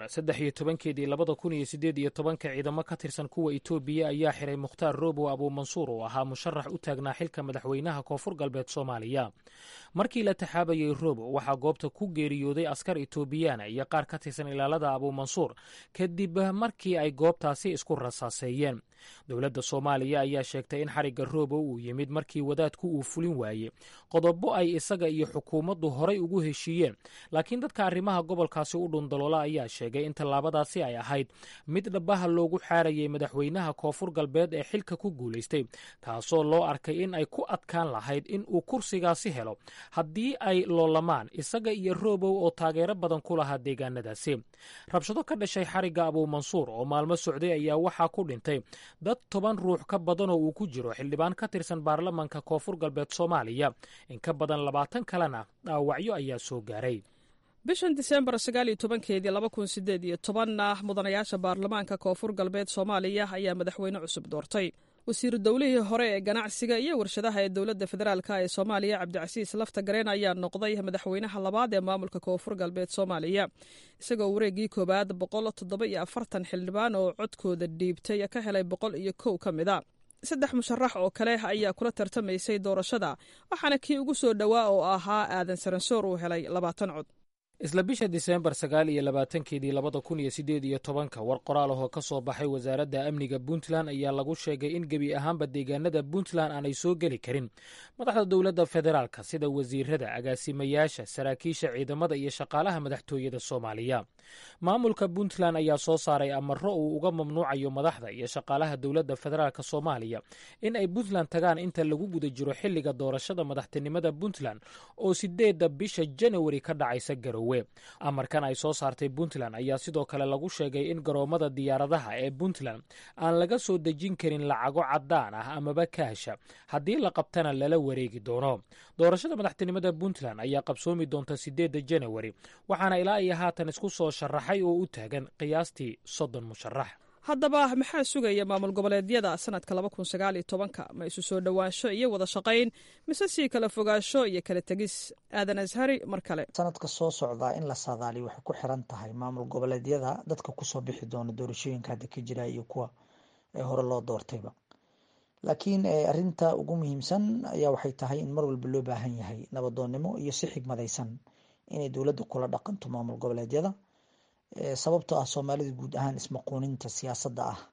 2018 ciidamo ka tirsan kuwa Itoobiya ayaa xiray Mukhtaar Roobo Abuumansuur oo ahaa musharax u taagnaa xilka madaxweynaha koonfur galbeed Soomaaliya. markii la taxaabayay Roobo waxaa goobta ku geeriyooday askar Itoobiyaan iyo qaar ka tirsan ilaalada Abuumansuur kadib markii ay goobtaasi isku rasaaseeyeen. dowladda Soomaaliya ayaa sheegtay in xarigga Roobo uu yimid markii wadaadku uu fulin waayey qodobo ay isaga iyo xukuumaddu horay ugu heshiiyeen, laakiin dadka arrimaha gobolkaasi u dhundaloola ayaa sheegay in tallaabadaasi ay ahayd mid dhabaha loogu xaarayay madaxweynaha koonfur galbeed ee xilka ku guulaystay, taasoo loo arkay in ay ku adkaan lahayd in uu kursigaasi helo haddii ay loolamaan isaga iyo Roobow oo taageero badan ku lahaa deegaanadaasi. rabshado ka dhashay xarigga Abuumansuur oo maalmo socday ayaa waxaa ku dhintay dad 10 ruux ka badan oo uu ku jiro xildhibaan ka tirsan baarlamaanka koonfur galbeed Soomaaliya, in ka badan 20 kalena dhaawacyo ayaa soo gaaray. bishan diseembar 2018 mudanayaasha baarlamaanka koonfur galbeed Soomaaliya ayaa madaxweyne cusub doortay. wasiiru dowlihii hore ee ganacsiga iyo warshadaha ee dowladda federaalk ee Soomaaliya Cabdicasiis Laftagareen ayaa noqday madaxweynaha labaad ee maamulka koonfur galbeed Soomaaliya, isagoo wareegii koobaad 147 xildhibaan oo codkooda dhiibtay ka helay 101 ka mid a. 3 musharax oo kale ayaa kula tartamaysay doorashada, waxaana kii ugu soo dhowaa oo ahaa Aadan Saransoor uu helay 20 cod. isla bisha diseembar 2018 war qoraal oo ka soo baxay wasaaradda amniga Puntland ayaa lagu sheegay in gebi ahaanba deegaanada Puntland aanay soo geli karin madaxda dowladda federaalka sida wasiirada, agaasimayaasha, saraakiisha ciidamada iyo shaqaalaha madaxtooyada Soomaaliya. maamulka Puntland ayaa soo saaray amaro uu uga mamnuucayo madaxda iyo shaqaalaha dowladda federaalka Soomaaliya in ay Puntland tagaan inta lagu guda jiro xilliga doorashada madaxtinimada Puntland oo 8 bisha January ka dhacaysa Garowe. amarkan ay soo saartay Puntland ayaa sidoo kale lagu sheegay in garoomada diyaaradaha ee Puntland aan laga soo dejin karin lacago cadaan ah amaba kaasha, haddii la qabtana lala wareegi doono. doorashada madaxtinimada Puntland ayaa qabsoomi doonta 8 January, waxaana ilaa iyo haatan isku soo sharaxay oo u taagan qiyaastii 30 musharax. haddaba maxaa sugaya maamul goboleedyada sanadka 2019? ma isu soo dhowaansho iyo wada shaqayn, mise sii kala fogaansho iyo kala tegis? aadan ashari mar kale. sanadka soo socdaa in la saadaaliyo waxay ku xiran tahay maamul goboleedyada dadka kusoo bixi doona doorashooyinka hadda ka jira iyo kuwa hore loo doortayba. laakiin arinta ugu muhiimsan ayaa waxay tahay in mar walba loo baahan yahay nabadoonnimo iyo si xigmadaysan inay dowladda kula dhaqanto maamul goboleedyada. sababtoo ah Soomaalida guud ahaan ismaquuninta siyaasadda ah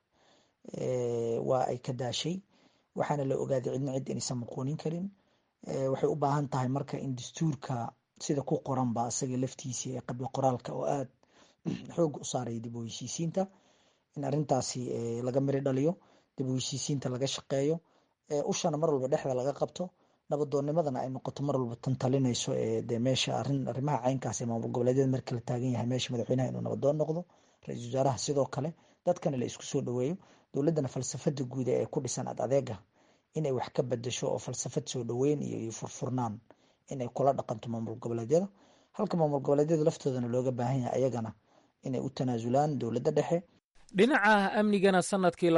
waa ay ka daashay, waxaana la ogaaday cidna cid inaysan maquunin karin. waxay u baahan tahay marka in dastuurka sida ku qoranba asaga laftiisii ee qabyo qoraalka oo aad xoog u saaraya dib u heshiisiinta, in arintaasi laga miri dhaliyo, dib u heshiisiinta laga shaqeeyo, ushana mar walba dhexda laga qabto, nabadoonnimadana ay noqoto mar walba tan talinayso de meesha arrimaha caynkaas ee maamul goboleedyada marka la taagan yahay meesha madaxweynaha inuu nabadoon noqdo, ra-iisul wasaaraha sidoo kale, dadkana la isku soo dhaweeyo, dowladdana falsafada guud ee ku dhisan adeega inay wax ka bedesho oo falsafad soo dhaweyn iyo furfurnaan inay kula dhaqanto maamul goboleedyada, halka maamul goboleedyada laftoodana looga baahan yahay ayagana inay u tanaasulaan dowladda dhexe. dhinaca amnigana sanadkii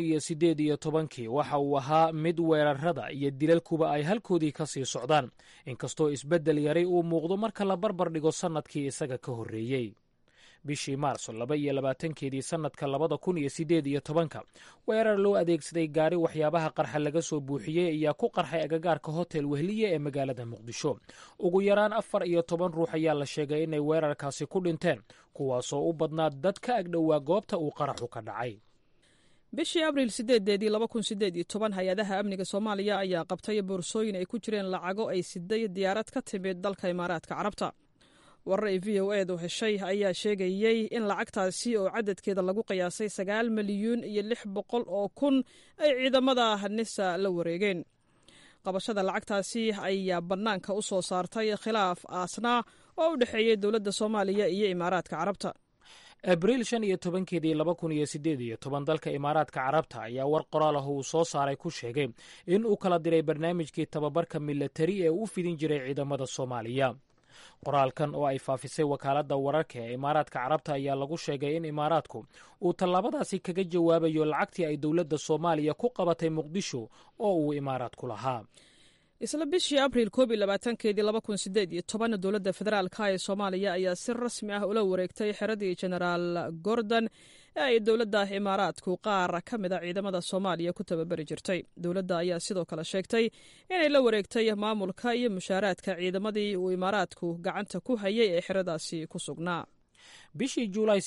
2018 waxa uu ahaa mid weerarada iyo dilalkuba ay halkoodii ka sii socdaan, inkastoo isbeddel yaray uu muuqdo marka la barbar dhigo sanadkii isaga ka horreeyey. bishii maarso 22 sanadka 2018 weerar loo adeegsaday gaari waxyaabaha qarxa laga soo buuxiyey ayaa ku qarxay agagaarka hotel Wehliye ee magaalada Muqdisho. ugu yaraan 14 ruux ayaa la sheegay inay weerarkaasi ku dhinteen, kuwaasoo u badnaa dad ka agdhowaa goobta uu qaraxu ka dhacay. bishii abriil 8 hay-adaha amniga soomaaliya ayaa qabtay boorsooyin ay ku jireen lacago ay siday diyaarad ka timid dalka imaaraadka carabta. warar ay v o edu heshay ayaa sheegayey in lacagtaasi oo cadadkeeda lagu qiyaasay 9 milyuun iyo 600 oo kun ay ciidamada nisa la wareegeen. qabashada lacagtaasi ayaa bannaanka u soo saartay khilaaf aasnaa oo u dhexeeyey dowladda soomaaliya iyo imaaraadka carabta. abriil 15 dalka imaaraadka carabta ayaa war qoraal ah uu soo saaray ku sheegay in uu kala diray barnaamijkii tababarka milatari ee u fidin jiray ciidamada soomaaliya. qoraalkan oo ay faafisay wakaaladda wararka ee imaaraadka carabta ayaa lagu sheegay in imaaraadku uu tallaabadaasi kaga jawaabayo lacagtii ay dowladda soomaaliya ku qabatay muqdisho oo uu imaaraadku lahaa. isla bishii abriil 2018 dowladda federaalka ee soomaaliya ayaa si rasmi ah ula wareegtay xeradii genaraal gordon ee ay dowladda imaaraadku qaar ka mid a ciidamada soomaaliya ku tababari jirtay. dowladda ayaa sidoo kale sheegtay inay la wareegtay maamulka iyo mushaaraadka ciidamadii uu imaaraadku gacanta ku hayay ee xeradaasi ku sugnaa. bishii juulaay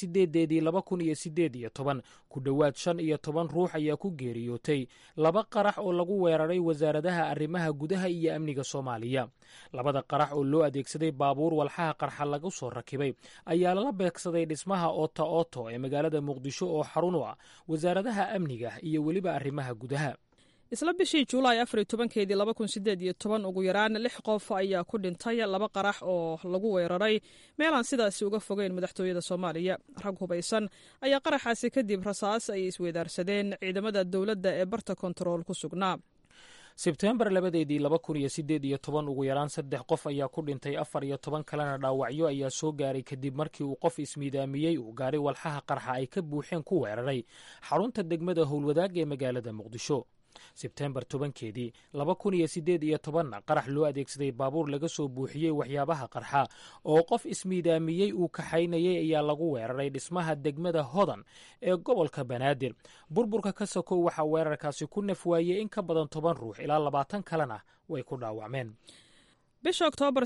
8 ku dhowaad 15 ruux ayaa ku geeriyootay 2 qarax oo lagu weeraray wasaaradaha arrimaha gudaha iyo amniga soomaaliya. 2 qarax oo loo adeegsaday baabuur walxaha qarxa lagu soo rakibay ayaa lala beegsaday dhismaha ooto ee magaalada muqdisho oo xarun u ah wasaaradaha amniga iyo weliba arrimaha gudaha. isla bishii juulaay 2018 ugu yaraan 6 qof ayaa ku dhintay 2 qarax oo lagu weeraray meelaan sidaasi uga fogeyn madaxtooyada soomaaliya. rag hubaysan ayaa qaraxaasi kadib rasaas ay isweydaarsadeen ciidamada dowladda ee barta kontarool ku sugnaa. sebtembar 2018 ugu yaraan 3 qof ayaa ku dhintay, 14 kalena dhaawacyo ayaa soo gaaray kadib markii uu qof ismiidaamiyey uu gaari walxaha qarxa ay ka buuxeen ku weeraray xarunta degmada howlwadaag ee magaalada muqdisho. sebtembar 10 qarax loo adeegsaday baabuur laga soo buuxiyey waxyaabaha qarxa oo qof ismiidaamiyey uu kaxaynayay ayaa lagu weeraray dhismaha degmada hodan ee gobolka banaadir. burburka ka sokow waxaa weerarkaasi ku nafwaayey in ka badan 10 ruux ilaa 20 kalena way ku dhaawacmeen. bisha oktoobar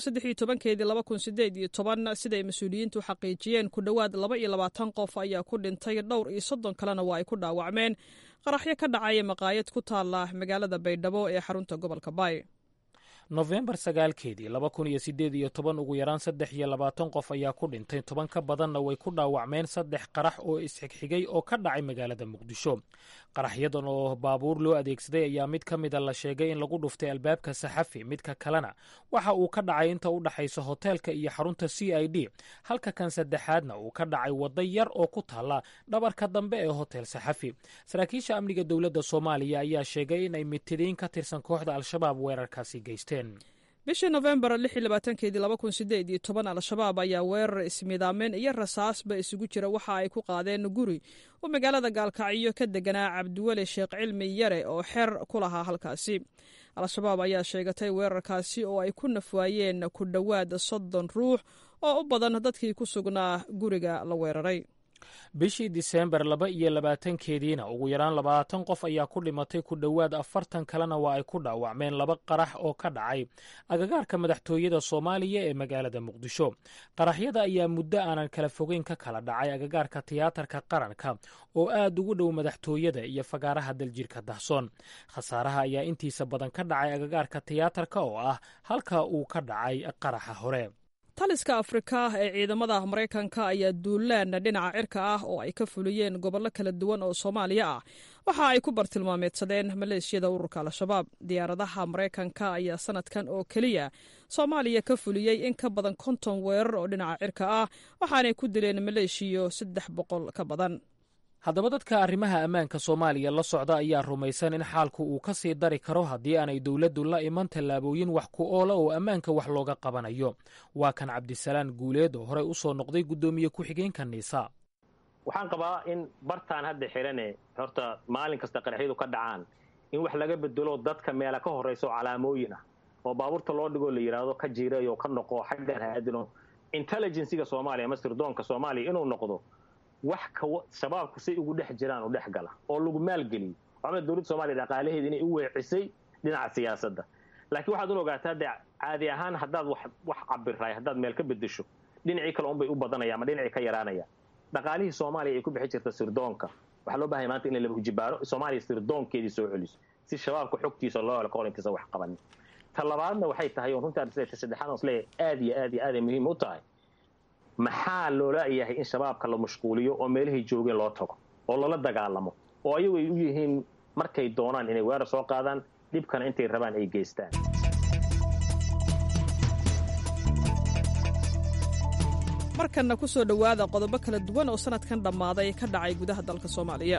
13 siday mas-uuliyiintu xaqiijiyeen ku dhowaad 22 qof ayaa ku dhintay, dhowr iyo 30 kalena waa ay ku dhaawacmeen qaraxyo ka dhacaya maqaayad ku taala magaalada baydhabo ee xarunta gobolka baay. nofembar 9 ugu yaraan 23 qof ayaa ku dhintay, 10 ka badanna way ku dhaawacmeen 3 qarax oo isxigxigay oo ka dhacay magaalada muqdisho. qaraxyadan oo baabuur loo adeegsaday ayaa mid ka mida la sheegay in lagu dhuftay albaabka saxafi, midka kalena waxa uu ka dhacay inta u dhaxaysa hoteelka iyo xarunta CID, halka kan saddexaadna uu ka dhacay waddo yar oo ku taala dhabarka dambe ee hotel saxafi. saraakiisha amniga dowladda soomaaliya ayaa sheegay in ay mitideen ka tirsan kooxda al-shabaab weerarkaasi geysteen. bishii nofembar 16 al-shabaab ayaa weerar ismiidaameyn iyo rasaasba isugu jira waxa ay ku qaadeen guri oo magaalada gaalkacyo ka deganaa cabdiweli sheekh cilmi yare oo xer ku lahaa halkaasi. al-shabaab ayaa sheegatay weerarkaasi oo ay ku nafwaayeen ku dhowaad 30 ruux oo u badan dadkii ku sugnaa guriga la weeraray. bishii diseembar 22 ugu yaraan 20 qof ayaa ku dhimatay, ku dhowaad 40 kalena waa ay ku dhaawacmeen 2 qarax oo ka dhacay agagaarka madaxtooyada soomaaliya ee magaalada muqdisho. qaraxyada ayaa muddo aanan kala fogeyn ka kala dhacay agagaarka tiyaatarka qaranka oo aad ugu dhow madaxtooyada iyo fagaaraha daljirka dahsoon. khasaaraha ayaa intiisa badan ka dhacay agagaarka tiyaatarka oo ah halka uu ka dhacay qaraxa hore. taliska afrika ee ciidamada maraykanka ayaa duulaan dhinaca cirka ah oo ay ka fuliyeen gobollo kala duwan oo soomaaliya ah waxa ay ku bartilmaameedsadeen maleeshiyada ururka al-shabaab. diyaaradaha maraykanka ayaa sanadkan oo keliya soomaaliya ka fuliyey in ka badan 50 weerar oo dhinaca cirka ah, waxaanay ku dileen maleeshiyo 300 ka badan. haddaba dadka arrimaha ammaanka soomaaliya la socda ayaa rumaysan in xaalku uu ka sii dari karo haddii aanay dowladdu la iman tallaabooyin wax ku oola oo ammaanka wax looga qabanayo. waa kan cabdisalaan guuleed oo horey u soo noqday guddoomiye ku-xigeenka niisa. waxaan qabaa in bartaan hadda xirane horta maalin kasta qaraxyadu ka dhacaan in wax laga bedelo dadka meela ka horrayso calaamooyin ah oo baabuurta loo dhigoo la yidhaahdo ka jiirayo ka noqo xaggan ha-adino intelligensiga soomaaliya ama sirdoonka soomaaliya inuu noqdo wax shabaabku say ugu dhex jiraan u dhex gala oo lagu maalgeliyo. waxaa dowladda soomaaliya dhaqaalaheeda inay u weecisay dhinaca siyaasadda, laakiin waxaad un ogaataa dee caadi ahaan haddaad wax cabiraay haddaad meel ka bedesho dhinacii kale unbay u badanaya ama dhinacii ka yaraanaya. dhaqaalihii soomaaliya ay ku bixi jirta sirdoonka waxaa loo baahaya maanta in la hujibaaro soomaaliya sirdoonkeedii soo celiso si shabaabka xogtiisa loo helo kahor intaysan wax qabanin. ta labaadna waxay tahay oo runtii ta saddexaad oo isleeyahay aad iyo aad ay muhiim u tahay maxaa loola yahay in shabaabka la mashquuliyo oo meelahay joogeen loo tago oo lala dagaalamo oo ayagu ay u yihiin markay doonaan inay weerar soo qaadaan dhibkana intay rabaan ay geystaan. markanna ku soo dhowaada qodobo kala duwan oo sanadkan dhammaaday ka dhacay gudaha dalka Soomaaliya.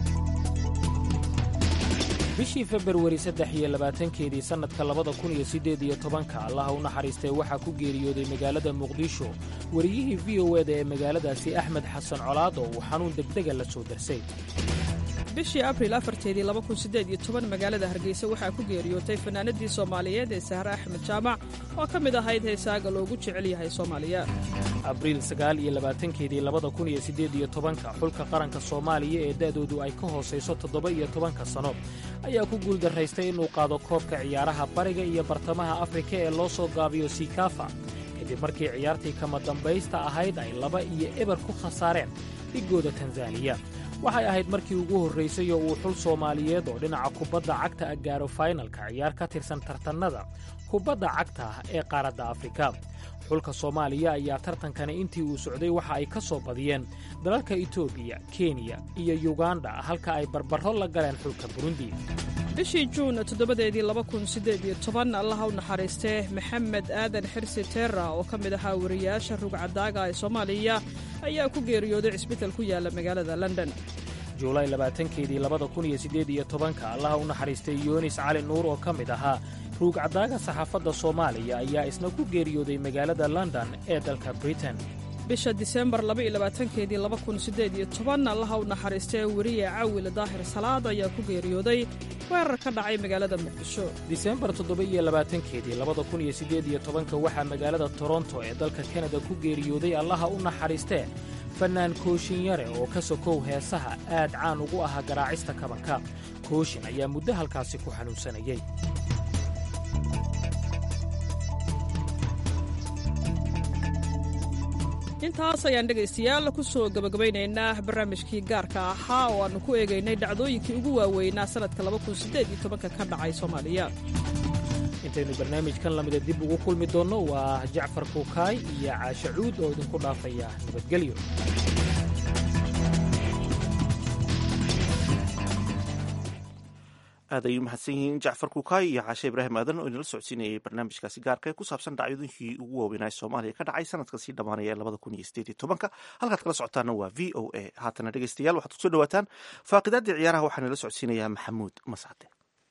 bishii Februari 23 sannadka 2018 allaha u naxariistay waxaa ku geeriyooday magaalada Muqdisho wariyihii VOA ee magaaladaasi Axmed Xasan Colaad oo uu xanuun degdega la soo darsay. bishii Abriil 4 magaalada Hargeysa waxaa ku geeriyootay fanaanadii Soomaaliyeed ee Sahra Axmed Jaamac oo ka mid ahayd heesaaga loogu jecel yahay Soomaaliya. Abriil 2018 xulka qaranka Soomaaliya ee da'doodu ay ka hooseyso 17 sano ayaa ku guuldaraystay inuu qaado koobka ciyaaraha bariga iyo bartamaha Afrika ee loo soo gaabiyo Sikafa kadib markii ciyaartii kama dambaysta ahayd ay 2-0 ku khasaareen dhigooda Tanzania. waxay ahayd markii ugu horraysay oo uu xul Soomaaliyeed oo dhinaca kubadda cagta ah gaaro finalka ciyaar ka tirsan tartanada kubadda cagta ee qaaradda Afrika. xulka Soomaaliya ayaa tartankani intii uu socday waxa ay ka soo badiyeen dalalka Itoobiya, Kenya iyo Uganda halka ay barbaro la galeen xulka Burundi. bishii Juun 2018 allaha u naxariistay Maxamed Aadan Xirsi Teera oo ka mid ahaa wariyaasha rugcadaaga ee Soomaaliya ayaa ku geeriyooday cisbitaal ku yaala magaalada London. Juulaay 2018 allaha u naxariistay Yunis Cali Nuur oo ka mid ahaa rugcadaaga saxaafadda Soomaaliya ayaa isna ku geeriyooday magaalada London ee dalka Britain. bisha Diseembar 2018 allaha u naxariistay wariye Caawil Daahir Salaad ayaa ku geeriyooday weerar ka dhacay magaalada Muqdisho. Diseembar 2018 waxaa magaalada Toronto ee dalka Canada ku geeriyooday allaha u naxariistay fanaan Kooshin Yare oo ka sokow heesaha aad caan ugu ahaa garaacista kabanka. Kooshin ayaa muddo halkaasi ku xanuunsanayay. intaas ayaan dhegaystayaal ku soo gabagabaynaynaa barnaamijkii gaarka ahaa oo aannu ku eegaynay dhacdooyinkii ugu waaweynaa sannadka 2018 ka dhacay Soomaaliya. intaynu barnaamijkan lamida dib ugu kulmi doonno waa Jacfar Kuukaay iyo Caasha Cuud oo idinku dhaafaya nabadgelyo. aad ayuu mahadsan yihiin Jacfar Kuukaay iyo Caashe Ibraahim Aadan oo inala socodsiinayay barnaamijkaasi gaarka ee ku saabsan dhacdooyinkii ugu waaweynaa ee Soomaaliya ka dhacay sanadka sii dhamaanaya 2018 halkaad kala socotaana waa VOA. haatana dhegaystayaal waxaad kusoo dhawaataan faaqidaadii ciyaaraha waxaa nala socodsiinayaa Maxamuud Mascade.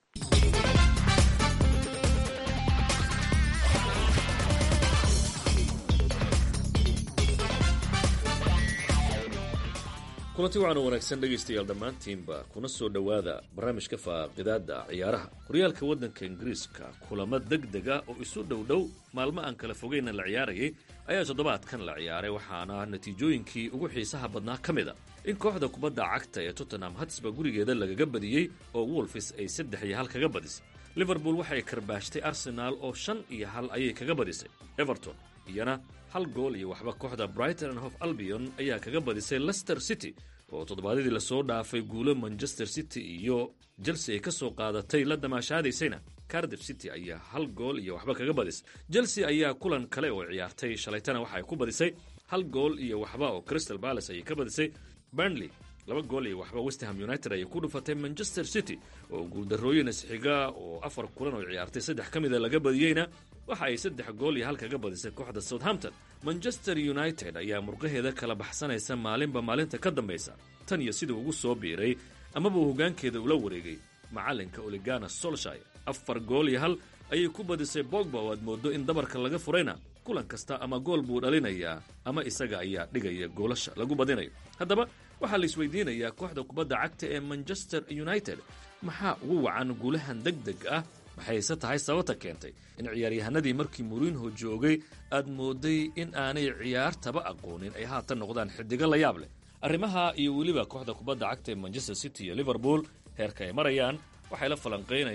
kulanti waxaana wanaagsan dhegaystayaal dhammaantiinba kuna soo dhowaada barnaamijka faaqidaadda ciyaaraha. horyaalka waddanka ingiriiska kulamo degdega oo isu dhowdhow maalmo aan kala fogayna la ciyaarayay ayaa toddobaadkan la ciyaaray waxaana natiijooyinkii ugu xiisaha badnaa ka mid a in kooxda kubadda cagta ee Tottenham Hotspur gurigeeda lagaga badiyey oo Wolves ay 3-1 kaga badisay. Liverpool waxay karbaashtay Arsenal oo 5-1 ayay kaga badisay. Everton iyana 1-0 kooxda Brighton and Hove Albion ayaa kaga badisay Leicester City oo toddobaadadii la soo dhaafay guulo Manchester City iyo Chelsea ay ka soo qaadatay la damaashaadaysayna Cardiff City ayaa 1-0 kaga badisay. Chelsea ayaa kulan kale oo ciyaartay shalaytana waxa ay ku badisay 1-0 oo Crystal Palace ay ka badisay. Burnley 2-0 West Ham United ay ku dhufatay Manchester City oo guuldarrooyin isxiga oo 4 kulan oo ciyaartay 3 ka mid laga badiyeyna waxa ay 3-1 kaga badisay kooxda Southampton. Manchester United ayaa murqaheeda kala baxsanaysa maalinba maalinta ka dambaysa tan iyo sidii ugu soo biiray amaba hoggaankeeda ula wareegay macalinka Ole Gunnar Solskjaer. 4-1 ayay ku badisay Pogba oo aad moodo in dabarka laga furayna kulan kasta ama gool buu dhalinayaa ama isaga ayaa dhigaya goolasha lagu badinayo. haddaba waxaa la isweydiinayaa kooxda kubadda cagta ee Manchester United maxaa ugu wacan guulahan degdeg ah maxayse tahay sababta keentay in ciyaaryahanadii markii Mourinho joogay aad mooday in aanay ciyaartaba aqoonin ay haatan noqdaan xidiga la yaab leh. arrimaha iyo weliba kooxda kubadda cagta ee Manchester City iyo Liverpool heerka ay marayaan waxay la falanqeynaya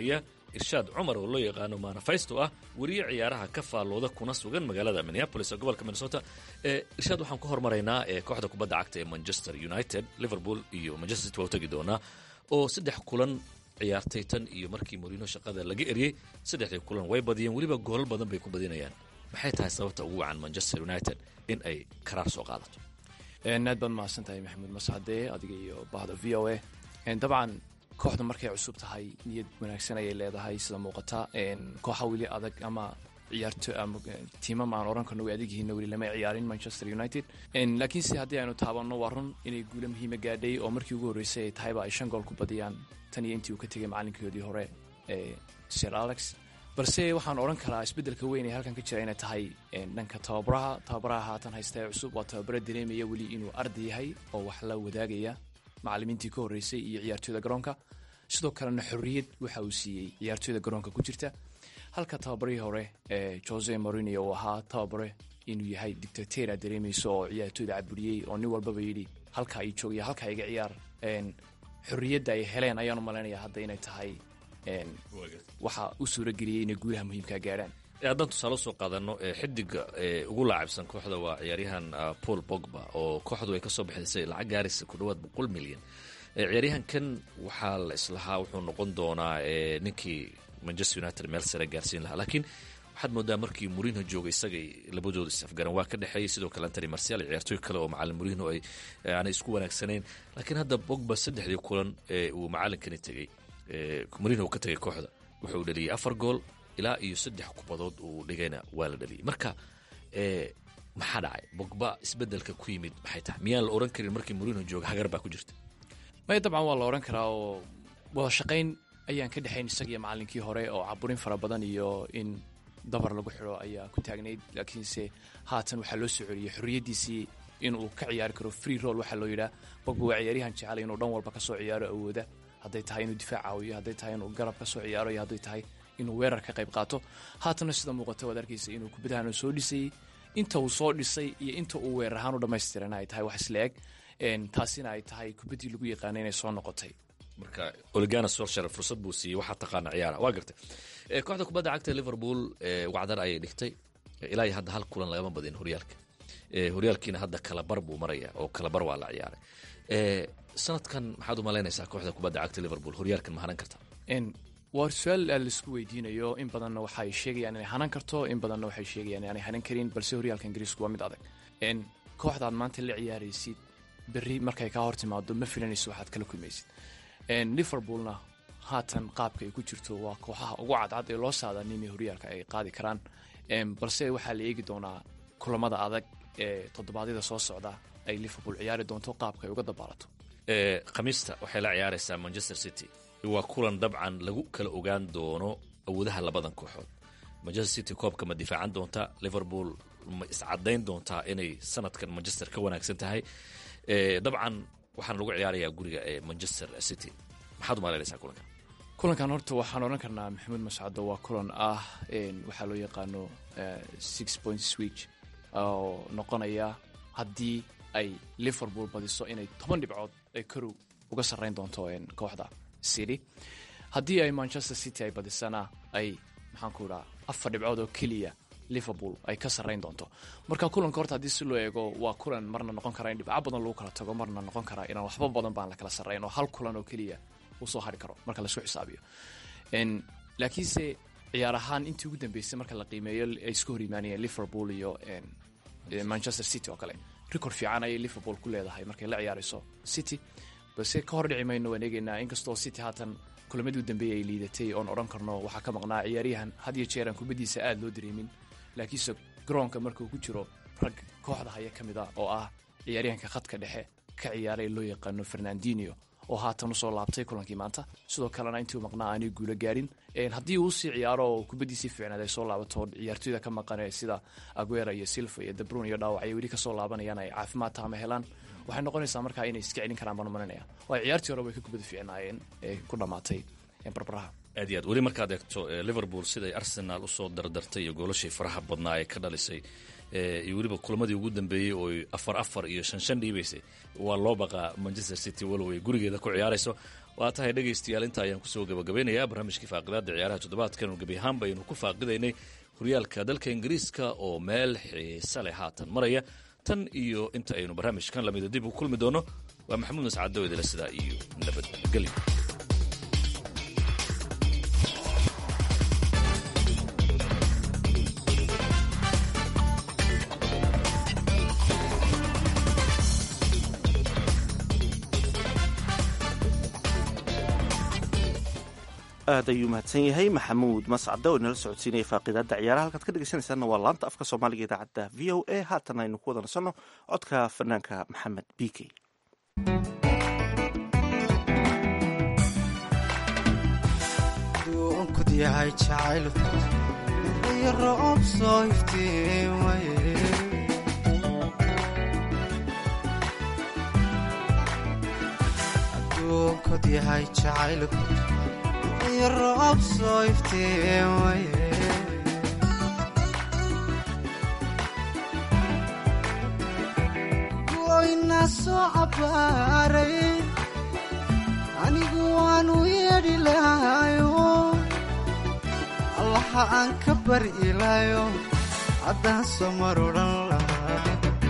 irshaad cumar oo loo yaqaano manifesto ah weriye ciyaaraha ka faallooda kuna sugan magaalada minneapolis ee gobolka minnesota. irshaad waxaan ku hormaraynaa kooxda kubadda cagta ee manchester united, liverpool iyo manchester city waa u tegi doonaa oo 3 kulan ciyaartay tan iyo markii Mourinho shaqada laga eriyay. 3 kulan way badiyeen, weliba gool badan bay ku badinayaan. maxay tahay sababta ugu wacan Manchester United in ay karaar soo qaadato? aad baan mahadsantahay maxamuud mascade adiga iyo bahda VOA. dabcan kooxda markay cusub tahay niyad wanaagsan ayay leedahay sida muuqata. kooxa weli adag ama ciyaarto ama tiimam aan oran karno way adag yihiin weli lama ciyaarin Manchester United. laakiinse haddii aynu taabanno waa run inay guulo muhiima gaadhay oo markii ugu horreysay ay tahayba ay 5 gool ku badiyaan tan iyo intii uu ka tegay macalinkoodii hore Sir Alex. balse waxaan oran karaa isbeddelka weyn ee halkan ka jira inay tahay dhanka tababaraha haatan haysta ee cusub. waa tababare dareemaya weli inuu arday yahay oo wax la wadaagaya macallimiintii ka horreysay iyo ciyaartooyda garoonka. sidoo kalena xorriyad waxa uu siiyey ciyaartooyda garoonka ku jirta, halka tababarihii hore Jose Mourinho uu ahaa tababare inuu yahay dictator dareemayso oo ciyaartooyda caburiyey oo nin walbaba yidhi halka ay joogaya halka iga ciyaar. xorriyadda ay heleen ayaan u malaynayaa hadda inay tahay waxa u suurageliyey inay guulaha muhiimkaa gaadhaan. haddaan tusaale soo qaadano xidiga ugu laacibsan kooxda waa ciyaaryahan Paul Pogba oo kooxdu ay ka soo bixisay lacag gaaraysa ku dhawaad 100 milyan. ciyaaryahankan waxaa la islahaa wuxuu noqon doonaa ninkii Manchester United meel sare gaarsiin lahaa, laakiin waxaad moodaa markii Mourinho joogay isaga labadooda isafgaran waa ka dhexeeyay. sidoo kale Anthony Martial ciyaartooy kale oo macallin Mourinho aanay isku wanaagsaneyn, laakiin hadda Pogba 3 kulan uu macallinkani tagay Mourinho uu ka tagay kooxda wuxuu dhaliyay 4 gool ilaa iyo 3 kubadood uu dhigayna waa la dhaliyay. marka maxaa dhacay Pogba isbeddelka ku yimid maxay tahay? miyaan la oran karin markii Mourinho jooga hagar baa ku jirta? dabcan waa la oran karaa oo wada shaqayn ayaan ka dhexayn isaga iyo macallinkii hore oo caburin fara badan iyo in dabar lagu xidho ayaa ku taagnayd. laakiinse haatan waxaa loo soo celiyey xorriyaddiisii inuu ka ciyaari karo free roll waxaa loo yidhaa. Pogba waa ciyaaryahan jecel inuu dhan walba ka soo ciyaaro awooda, hadday tahay inuu difaac caawiyo, hadday tahay inuu garab ka soo ciyaaro iyo hadday tahay inuu weerar ka qayb qaato. haatanna sida muuqata waad arkaysa inuu kubadahan soo dhisayey, inta uu soo dhisay iyo inta uu weerar ahaan u dhammaystiran ay tahay wax isla eg. taasina ay tahay kubaddii lagu yaqaanay inay soo noqotay. marka Ole Gunnar Solskjaer fursad buu siiyey waxaa taqaana ciyaara waa gartay. kooxda kubadda cagta Liverpool wacdar ayay dhigtay ilaa hadda 1 kulan lagama badin horyaalka. horyaalkiina hadda kala bar buu maraya oo kala bar waa la ciyaaray. sanadkan maxaad u malaynaysaa kooxda kubadda cagta Liverpool horyaalkan ma hanan kartaa? waa su'aal la isku weydiinayo. in badanna waxay sheegayaan inay hanan karto, in badanna waxay sheegayaan inay hanan karin, balse horyaalka Ingiriisku waa mid adag. kooxdaad maanta la ciyaaraysid berri markay ka hor timaado ma filanayso waxaad kala kulmaysid. Liverpoolna haatan qaabka ay ku jirto waa kooxaha ugu cadcad ee loo saadaanimay horyaalka ay qaadi karaan. balse waxaa la eegi doonaa kulamada adag ee toddobaadyada soo socda ay Liverpool ciyaari doonto qaabka ay uga dabaalato. khamiista waxay la ciyaaraysaa Manchester City. waa kulan dabcan lagu kala ogaan doono awoodaha labadan kooxood. Manchester City koobka ma difaacan doontaa, Liverpool ma iscadayn doontaa inay sanadkan Manchester ka wanaagsan tahay. dabcan waxaan lagu ciyaarayaa guriga ee Manchester City. maxaad u malaynaysaa kulankan horta waxaan oran karnaa maxamuud mascado waa kulan waxaa loo yaqaano 6 point switch oo noqonaya haddii ay Liverpool badiso inay 10 dhibcood ay karow uga sarreyn doonto kooxda City. haddii ay Manchester City ay badisana ay maxaan ku raaa 4 dhibcood oo keliya Liverpool ay ka sarreyn doonto. marka kulanka horta haddii si loo eego waa kulan marna noqon kara in dhibco badan lagu kala tago, marna noqon kara inaan waxba badan baan la kala sarreyn oo hal kulan oo keliya uu soo hari karo marka la isku xisaabiyo. laakiinse ciyaar ahaan intii ugu dambeysay marka la qiimeeyo ay isku hor yimaanayeen Liverpool iyo Manchester City oo kale record fiican ayay Liverpool ku leedahay markay la ciyaarayso City. balse ka hor dhici mayno waan eegaynaa inkastoo City haatan kulamadii u dambeeyay ay liidatay oon odhan karno waxaa ka maqnaa ciyaaryahan had iyo jeer aan kubadiisa aad loo dareemin, laakiinse garoonka markuu ku jiro rag kooxda haya ka mid ah oo ah ciyaaryahanka khadka dhexe ka ciyaaray loo yaqaano Fernandinho oo haatan usoo laabtay kulankii maanta. sidoo kalena intii maqnaa aanay guulo gaarin. haddii uu sii ciyaaro oo kubadiisii fiicnaad ay soo laabato ciyaartooyda ka maqan sida Aguero iyo Silva iyo De Bruyne iyo dhaawac ay weli ka soo laabanayaan ay caafimaad taama helaan, waxay noqonaysaa markaa inay iska celin karaan baan u malaynayaa. waa ciyaartii hore way ka kubada fiicnaayeen ee ku dhamaatay barbaraha. aad iyo aad weli markaad eegto Liverpool siday Arsenal usoo dardartay iyo goolashii faraha badnaa ay ka dhalisay iyo weliba kulamadii ugu dambeeyey oo 4-4 iyo 5-5 dhiibaysay, waa loo baqaa Manchester City walow ay gurigeeda ku ciyaarayso. waa tahay dhegaystayaal inta ayaan kusoo gabagabeynayaa barnaamijkii faaqidaadda ciyaaraha toddobaadkan oo gebi ahaan baynu ku faaqidaynay horyaalka dalka ingiriiska oo meel xiise leh haatan maraya tan iyo inta aynu barnaamijkan lamida dib u kulmi doono waa maxamuud mascado idila sidaa iyo nabadgelyo. aad ayuu mahadsan yahay maxamuud mascade oo inala socodsiinaya faaqidaadda ciyaaraha halkaad ka dhegeysanaysaanna waa laanta afka soomaaliga idaacadda v o a haatan aynu ku wada nasanno codka fanaanka maxamed bike. duunkud yahay jacaylku iyo roob soo iftiin waye duunkud yahay jacaylku roob soo iftiin waye goyna soo cabbaaray anigu waanu yeedhi lahayo allaha aan ka bari ilaayo haddaan soo mar odhan lahaa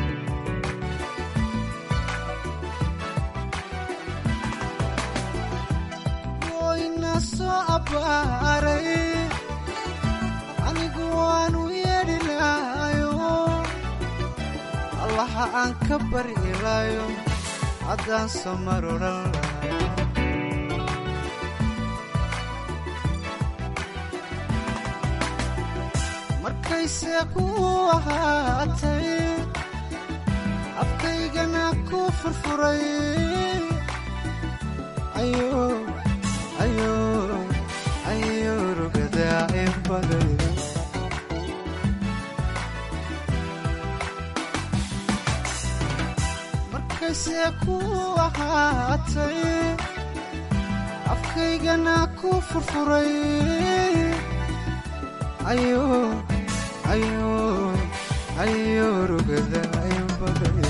soo abbaaray anigu waanu yeedhi lahayo allaha aan ka bari ilaayo haddaan soo mar odhan lahaa markayse ku ahaatay afkaygana ku furfuray markayse ku ahaatay afkaygana ku furfuray rugada baday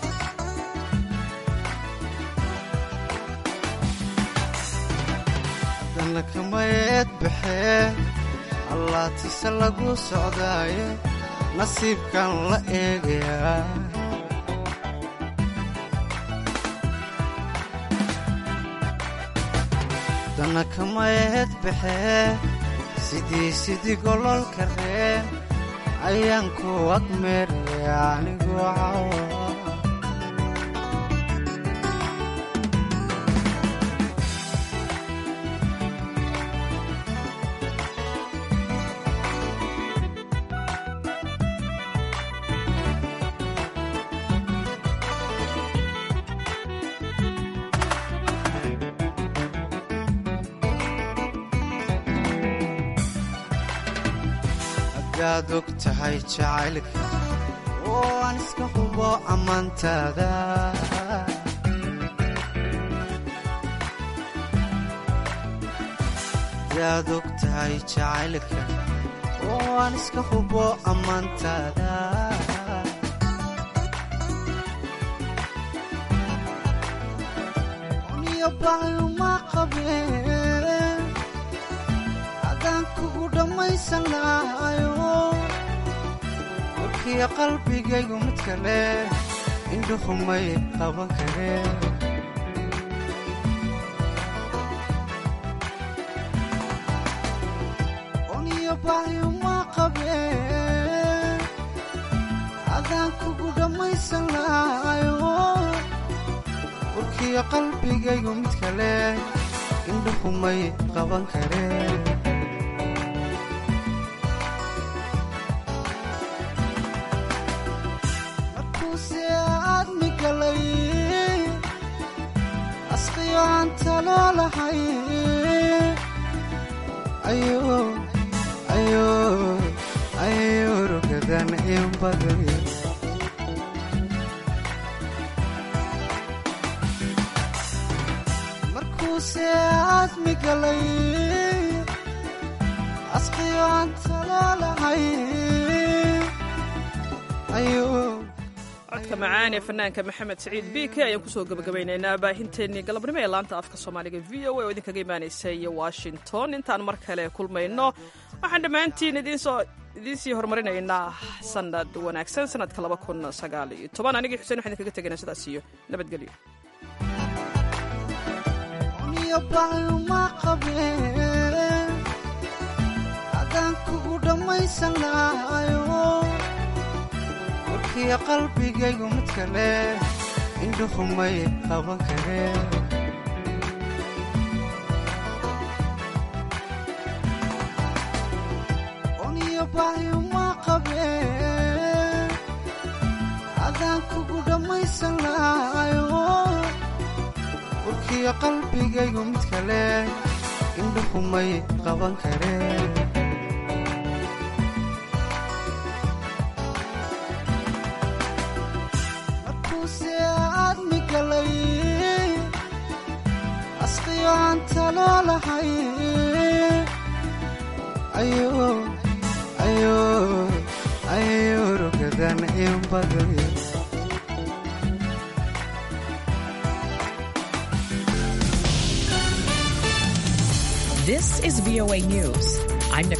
haddana kamayeed baxee allaatise lagu socdaaye nasiibkan la eegayaa haddana kamayeed baxee sidii gololka reen ayaan ku agmeeraya anigoo cawa ad og tahay jacaylka oo aan iska hubo ammaantaada adaad og tahay jacaylka oo aan iska hubo ammaantaada uniyo baayuma qabeen adaan kugu dhammaysan lahayo warkiya qalbigaygu mid kale indhuhumay qaban kareen uniyo baayuma qabeen adaan kugu dhammaysan lahayo warkiya qalbigaygu mid kale indhuhumay qaban kareen rugadan in baday markuuse aadmi galay asqiyo aan talo lahay codka macaan ee fanaanka maxamed saciid bike ayaan kusoo gabagabaynaynaa baahinteennii galabnimo ee laanta afka soomaaliga v o a oo idinkaga imaanaysay washington intaan mar kale kulmayno waxaan dhammaantiin idiinsii horumarinaynaa sanad wanaagsan sanadka 2019 anigii xuseen waxaan idinkaga tegaynaa sidaas iyo nabadgelyo adaan kugu dhammaysan lahayo warkiya qalbigaygu mid kale indhuhumay qaban kareen oniyo bahyuma qabeen adaan kugu dhammaysan lahayo warkiya qalbigaygu mid kale indhuhumay qaban kareen asqiyoaan taloolahay ayo rogadan in baday This is VOA News. I'm